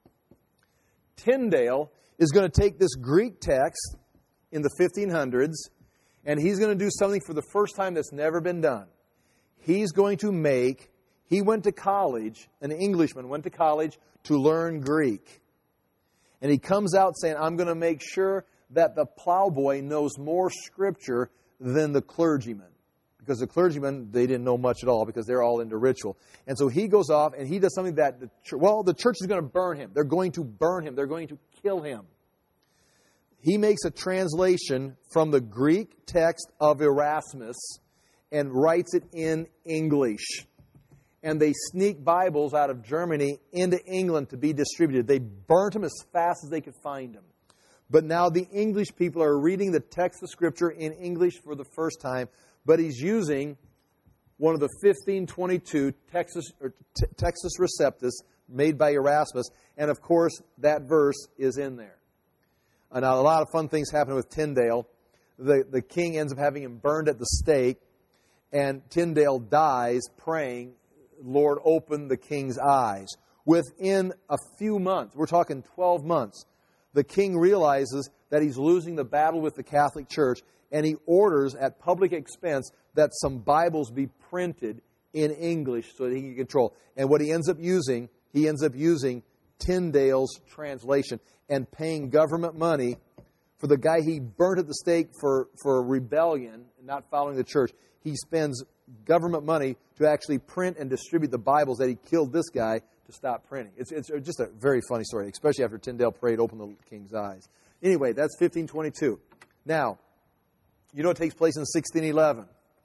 Tyndale is going to take this Greek text in the fifteen hundreds, and he's going to do something for the first time that's never been done. He's going to make, he went to college, an Englishman went to college to learn Greek. And he comes out saying, I'm going to make sure that the plowboy knows more Scripture than the clergyman. Because the clergymen, they didn't know much at all because they're all into ritual. And so he goes off and he does something that, the church, well, the church is going to burn him. They're going to burn him. They're going to kill him. He makes a translation from the Greek text of Erasmus and writes it in English. And they sneak Bibles out of Germany into England to be distributed. They burnt them as fast as they could find them. But now the English people are reading the text of Scripture in English for the first time, but he's using one of the fifteen twenty-two Textus, or T- Textus Receptus made by Erasmus, and of course that verse is in there. Uh, now a lot of fun things happen with Tyndale. The, the king ends up having him burned at the stake, and Tyndale dies praying, Lord, open the king's eyes. Within a few months, we're talking twelve months, the king realizes that he's losing the battle with the Catholic Church, and he orders at public expense that some Bibles be printed in English so that he can control. And what he ends up using, he ends up using Tyndale's translation and paying government money for the guy he burnt at the stake for, for rebellion and not following the church. He spends government money to actually print and distribute the Bibles that he killed this guy to stop printing. It's, it's just a very funny story, especially after Tyndale prayed, open the king's eyes. Anyway, that's fifteen twenty-two. Now, you know what takes place in sixteen eleven?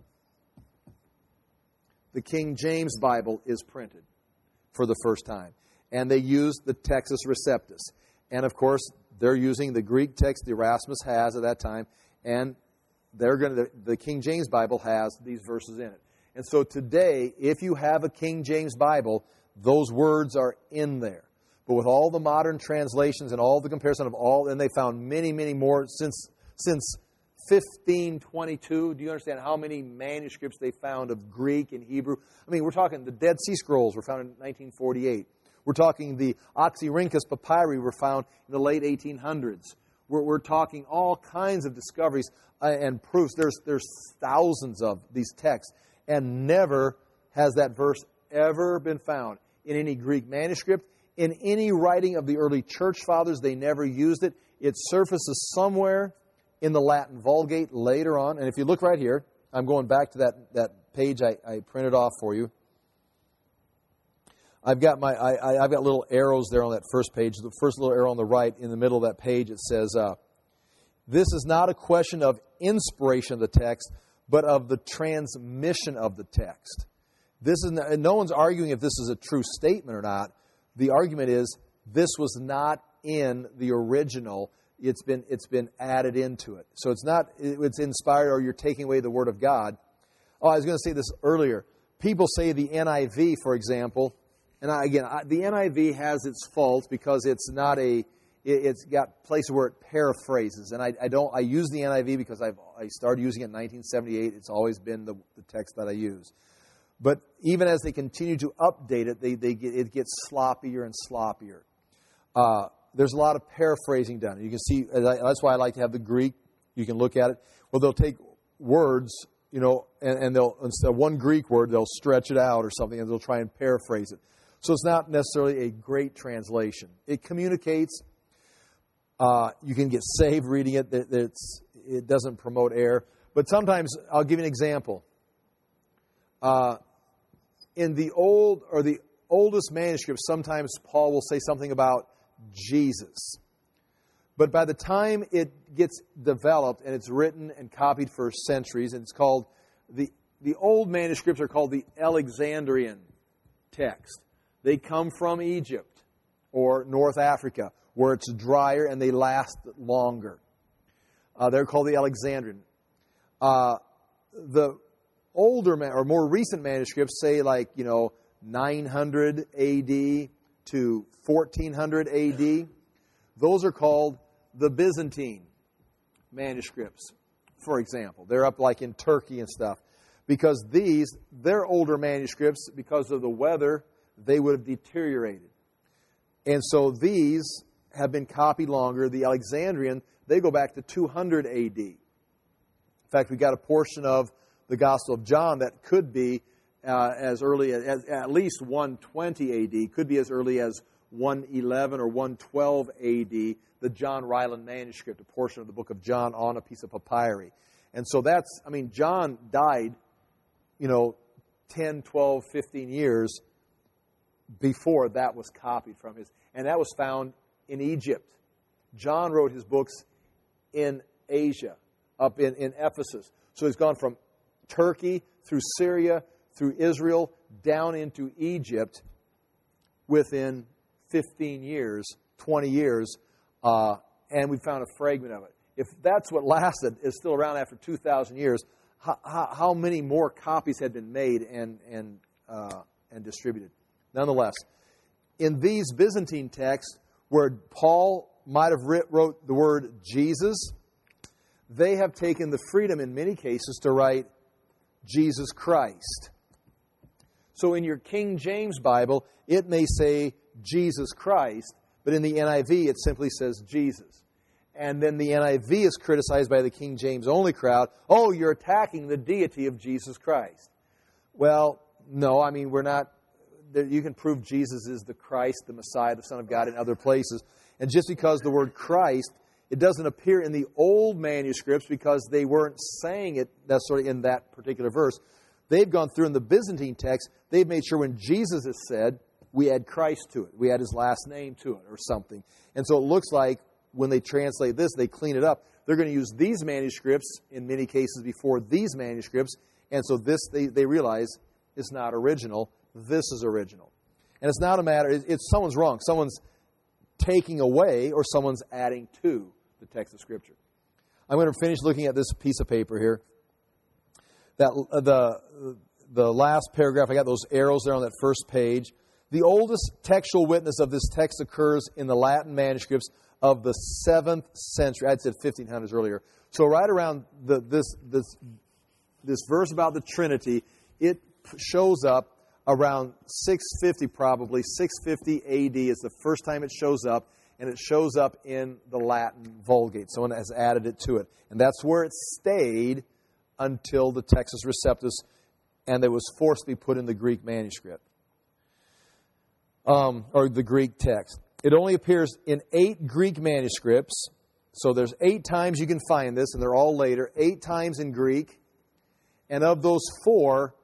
The King James Bible is printed for the first time. And they use the Textus Receptus. And of course, they're using the Greek text Erasmus has at that time, and they're going to, the King James Bible has these verses in it. And so today, if you have a King James Bible, those words are in there. But with all the modern translations and all the comparison of all, and they found many, many more since since fifteen twenty-two. Do you understand how many manuscripts they found of Greek and Hebrew? I mean, we're talking the Dead Sea Scrolls were found in nineteen forty-eight. We're talking the Oxyrhynchus papyri were found in the late eighteen hundreds. We're, we're talking all kinds of discoveries uh, and proofs. There's, there's thousands of these texts, and never has that verse ever been found in any Greek manuscript. In any writing of the early church fathers, they never used it. It surfaces somewhere in the Latin Vulgate later on. And if you look right here, I'm going back to that, that page I, I printed off for you. I've got my I, I've got little arrows there on that first page. The first little arrow on the right in the middle of that page, it says, uh, this is not a question of inspiration of the text, but of the transmission of the text. This is not, no one's arguing if this is a true statement or not. The argument is this was not in the original. It's been it's been added into it. So it's not it's inspired or you're taking away the Word of God. Oh, I was going to say this earlier. People say the N I V, for example, and I, again, I, the N I V has its faults because it's not a it, it's got places where it paraphrases, and I, I don't I use the N I V because I've I started using it in nineteen seventy-eight. It's always been the, the text that I use. But even as they continue to update it, they, they get, it gets sloppier and sloppier. Uh, there's a lot of paraphrasing done. You can see, that's why I like to have the Greek. You can look at it. Well, they'll take words, you know, and, and they'll, instead of one Greek word, they'll stretch it out or something, and they'll try and paraphrase it. So it's not necessarily a great translation. It communicates. Uh, you can get saved reading it. It's, it doesn't promote error. But sometimes, I'll give you an example. Uh, in the old or the oldest manuscripts, sometimes Paul will say something about Jesus. But by the time it gets developed and it's written and copied for centuries, and it's called, the, the old manuscripts are called the Alexandrian text. They come from Egypt or North Africa, where it's drier and they last longer. Uh, they're called the Alexandrian. Uh, the older or more recent manuscripts say like, you know, nine hundred A D to fourteen hundred A D. Those are called the Byzantine manuscripts, for example. They're up like in Turkey and stuff. Because these, they're older manuscripts, because of the weather, they would have deteriorated. And so these have been copied longer. The Alexandrian, they go back to two hundred A D. In fact, we got a portion of the Gospel of John that could be uh, as early as, as at least one twenty A D, could be as early as one eleven or one twelve A D, the John Ryland manuscript, a portion of the book of John on a piece of papyri. And so that's, I mean, John died, you know, ten, twelve, fifteen years before that was copied from his. And that was found in Egypt. John wrote his books in Asia, up in, in Ephesus. So he's gone from Turkey, through Syria, through Israel, down into Egypt within fifteen years, twenty years, uh, and we found a fragment of it. If that's what lasted, is still around after two thousand years, how, how, how many more copies had been made and, and, uh, and distributed? Nonetheless, in these Byzantine texts, where Paul might have writ, wrote the word Jesus, they have taken the freedom in many cases to write Jesus Christ. So in your King James Bible, it may say Jesus Christ, but in the N I V it simply says Jesus. And then the N I V is criticized by the King James only crowd. Oh, you're attacking the deity of Jesus Christ. Well, no, I mean, we're not. You can prove Jesus is the Christ, the Messiah, the Son of God in other places. And just because the word Christ, it doesn't appear in the old manuscripts because they weren't saying it necessarily in that particular verse. They've gone through in the Byzantine text, they've made sure when Jesus is said, we add Christ to it. We add his last name to it or something. And so it looks like when they translate this, they clean it up. They're going to use these manuscripts in many cases before these manuscripts. And so this, they, they realize, is not original. This is original. And it's not a matter, it's someone's wrong. Someone's taking away or someone's adding to the text of Scripture. I'm going to finish looking at this piece of paper here. That uh, the the last paragraph, I got those arrows there on that first page. The oldest textual witness of this text occurs in the Latin manuscripts of the seventh century. I'd said fifteen hundreds earlier. So right around the, this, this, this verse about the Trinity, it shows up around six fifty probably. six fifty A D is the first time it shows up, and it shows up in the Latin Vulgate. Someone has added it to it. And that's where it stayed until the Textus Receptus, and it was forced to be put in the Greek manuscript, um, or the Greek text. It only appears in eight Greek manuscripts. So there's eight times you can find this, and they're all later. Eight times in Greek. And of those four,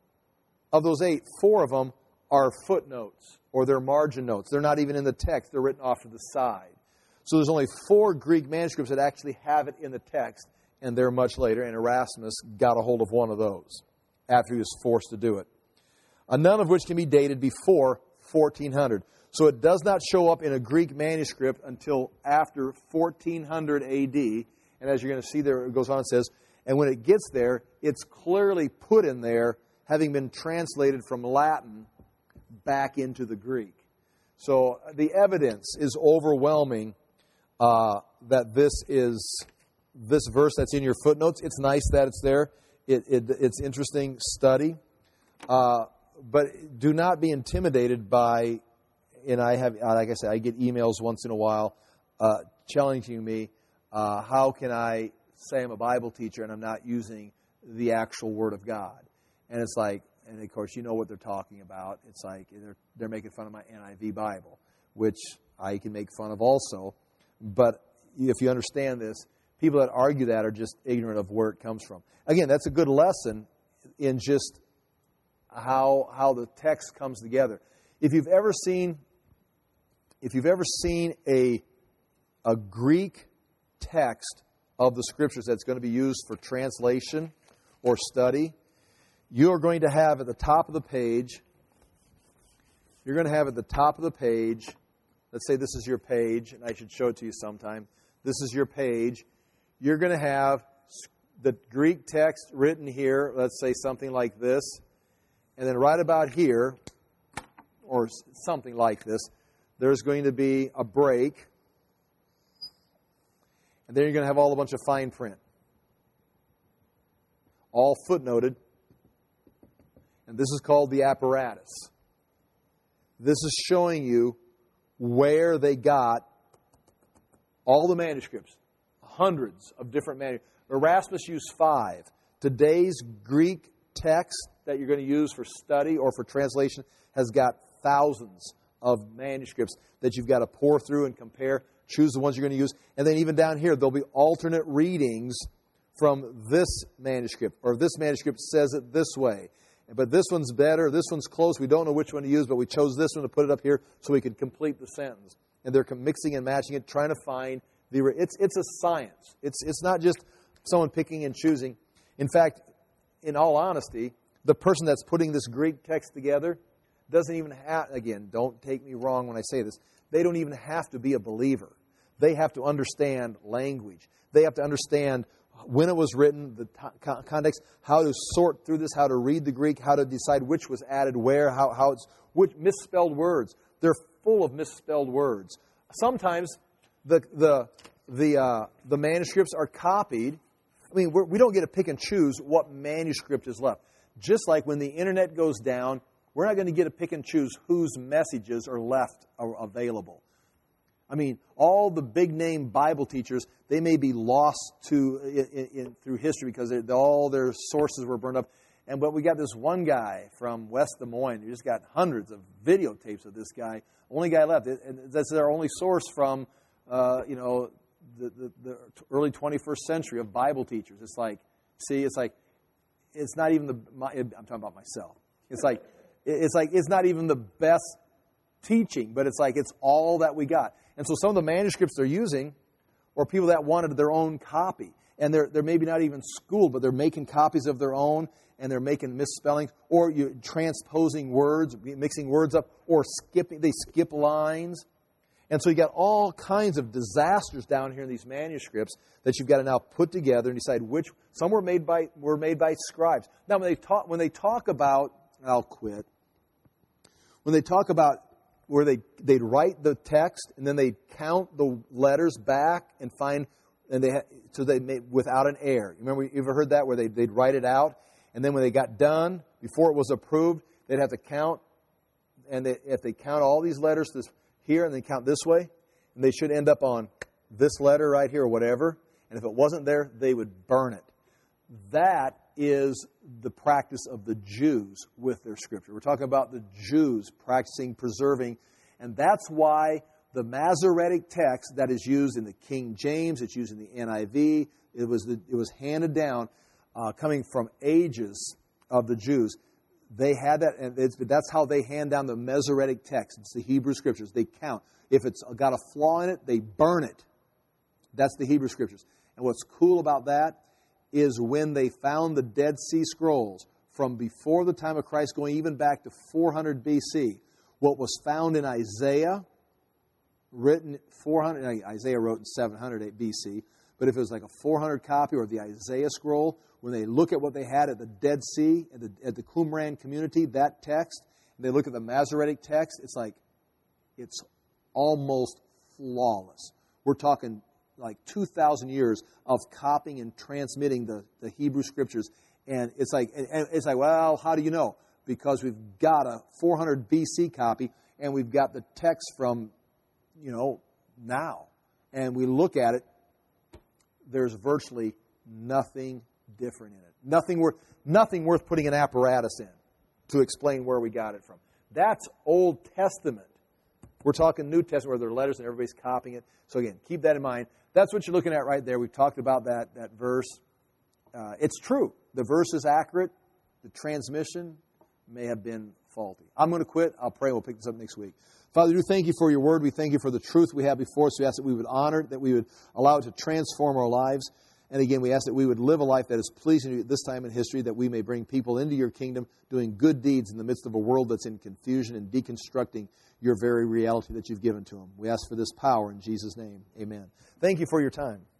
of those eight, four of them are footnotes, or they're margin notes. They're not even in the text. They're written off to the side. So there's only four Greek manuscripts that actually have it in the text, and they're much later. And Erasmus got a hold of one of those after he was forced to do it. Uh, none of which can be dated before fourteen hundred. So it does not show up in a Greek manuscript until after fourteen hundred A D. And as you're going to see there, it goes on and says, and when it gets there, it's clearly put in there, having been translated from Latin back into the Greek. So the evidence is overwhelming uh, that this is this verse that's in your footnotes. It's nice that it's there. It, it, it's interesting study. Uh, but do not be intimidated by... And I have, like I said, I get emails once in a while uh, challenging me, uh, how can I say I'm a Bible teacher and I'm not using the actual Word of God? And it's like, and of course, you know what they're talking about. It's like they're, they're making fun of my N I V Bible, which I can make fun of also. But if you understand this, people that argue that are just ignorant of where it comes from. Again, that's a good lesson in just how how the text comes together. If you've ever seen... If you've ever seen a, a Greek text of the Scriptures that's going to be used for translation or study, you are going to have at the top of the page, you're going to have at the top of the page, let's say this is your page, and I should show it to you sometime. This is your page. You're going to have the Greek text written here, let's say something like this, and then right about here, or something like this, there's going to be a break, and then you're going to have all a bunch of fine print, all footnoted, and this is called the apparatus. This is showing you where they got all the manuscripts, hundreds of different manuscripts. Erasmus used five. Today's Greek text that you're going to use for study or for translation has got thousands of manuscripts that you've got to pour through and compare, choose the ones you're going to use. And then even down here, there'll be alternate readings from this manuscript, or this manuscript says it this way. But this one's better, this one's close, we don't know which one to use, but we chose this one to put it up here so we can complete the sentence. And they're mixing and matching it, trying to find the... It's, it's a science. It's, it's not just someone picking and choosing. In fact, in all honesty, the person that's putting this Greek text together doesn't even have, again, don't take me wrong when I say this, they don't even have to be a believer. They have to understand language. They have to understand when it was written, the t- context, how to sort through this, how to read the Greek, how to decide which was added where, how, how it's, which misspelled words. They're full of misspelled words. Sometimes the the the uh, the manuscripts are copied. I mean, we're, we don't get to pick and choose what manuscript is left. Just like when the internet goes down, we're not going to get to pick and choose whose messages are left are available. I mean, all the big-name Bible teachers, they may be lost to in, in, through history because all their sources were burned up. And but we got this one guy from West Des Moines who just got hundreds of videotapes of this guy. Only guy left. And that's their only source from, uh, you know, the, the, the early twenty-first century of Bible teachers. It's like, see, it's like, it's not even the. My, I'm talking about myself. It's like, it's like it's not even the best teaching, but it's like it's all that we got. And so some of the manuscripts they're using, or people that wanted their own copy, and they're they're maybe not even schooled, but they're making copies of their own, and they're making misspellings, or you transposing words, mixing words up, or skipping. They skip lines, and so you got all kinds of disasters down here in these manuscripts that you've got to now put together and decide which. Some were made by were made by scribes. Now when they talk when they talk about, I'll quit. When they talk about where they, they'd write the text and then they'd count the letters back and find, and they had, so they made without an error. You remember, you ever heard that, where they, they'd write it out, and then when they got done, before it was approved, they'd have to count, and they, if they count all these letters this, here and then count this way, and they should end up on this letter right here or whatever, and if it wasn't there, they would burn it. That is the practice of the Jews with their Scripture. We're talking about the Jews practicing, preserving, and that's why the Masoretic text that is used in the King James, it's used in the N I V, it was, the, it was handed down uh, coming from ages of the Jews. They had that, and it's, that's how they hand down the Masoretic text. It's the Hebrew Scriptures. They count. If it's got a flaw in it, they burn it. That's the Hebrew Scriptures. And what's cool about that is when they found the Dead Sea Scrolls from before the time of Christ, going even back to four hundred B C, what was found in Isaiah, written four hundred, Isaiah wrote in seven hundred B C, but if it was like a four hundred copy or the Isaiah scroll, when they look at what they had at the Dead Sea, at the, at the Qumran community, that text, and they look at the Masoretic text, it's like, it's almost flawless. We're talking like two thousand years of copying and transmitting the, the Hebrew Scriptures. And it's like, and it's like, well, how do you know? Because we've got a four hundred B C copy, and we've got the text from, you know, now. And we look at it, there's virtually nothing different in it. Nothing worth, nothing worth putting an apparatus in to explain where we got it from. That's Old Testament. We're talking New Testament where there are letters and everybody's copying it. So again, keep that in mind. That's what you're looking at right there. We've talked about that, that verse. Uh, it's true. The verse is accurate. The transmission may have been faulty. I'm going to quit. I'll pray. We'll pick this up next week. Father, we thank you for your word. We thank you for the truth we have before us. We ask that we would honor it, that we would allow it to transform our lives. And again, we ask that we would live a life that is pleasing to you at this time in history, that we may bring people into your kingdom, doing good deeds in the midst of a world that's in confusion and deconstructing your very reality that you've given to them. We ask for this power in Jesus' name. Amen. Thank you for your time.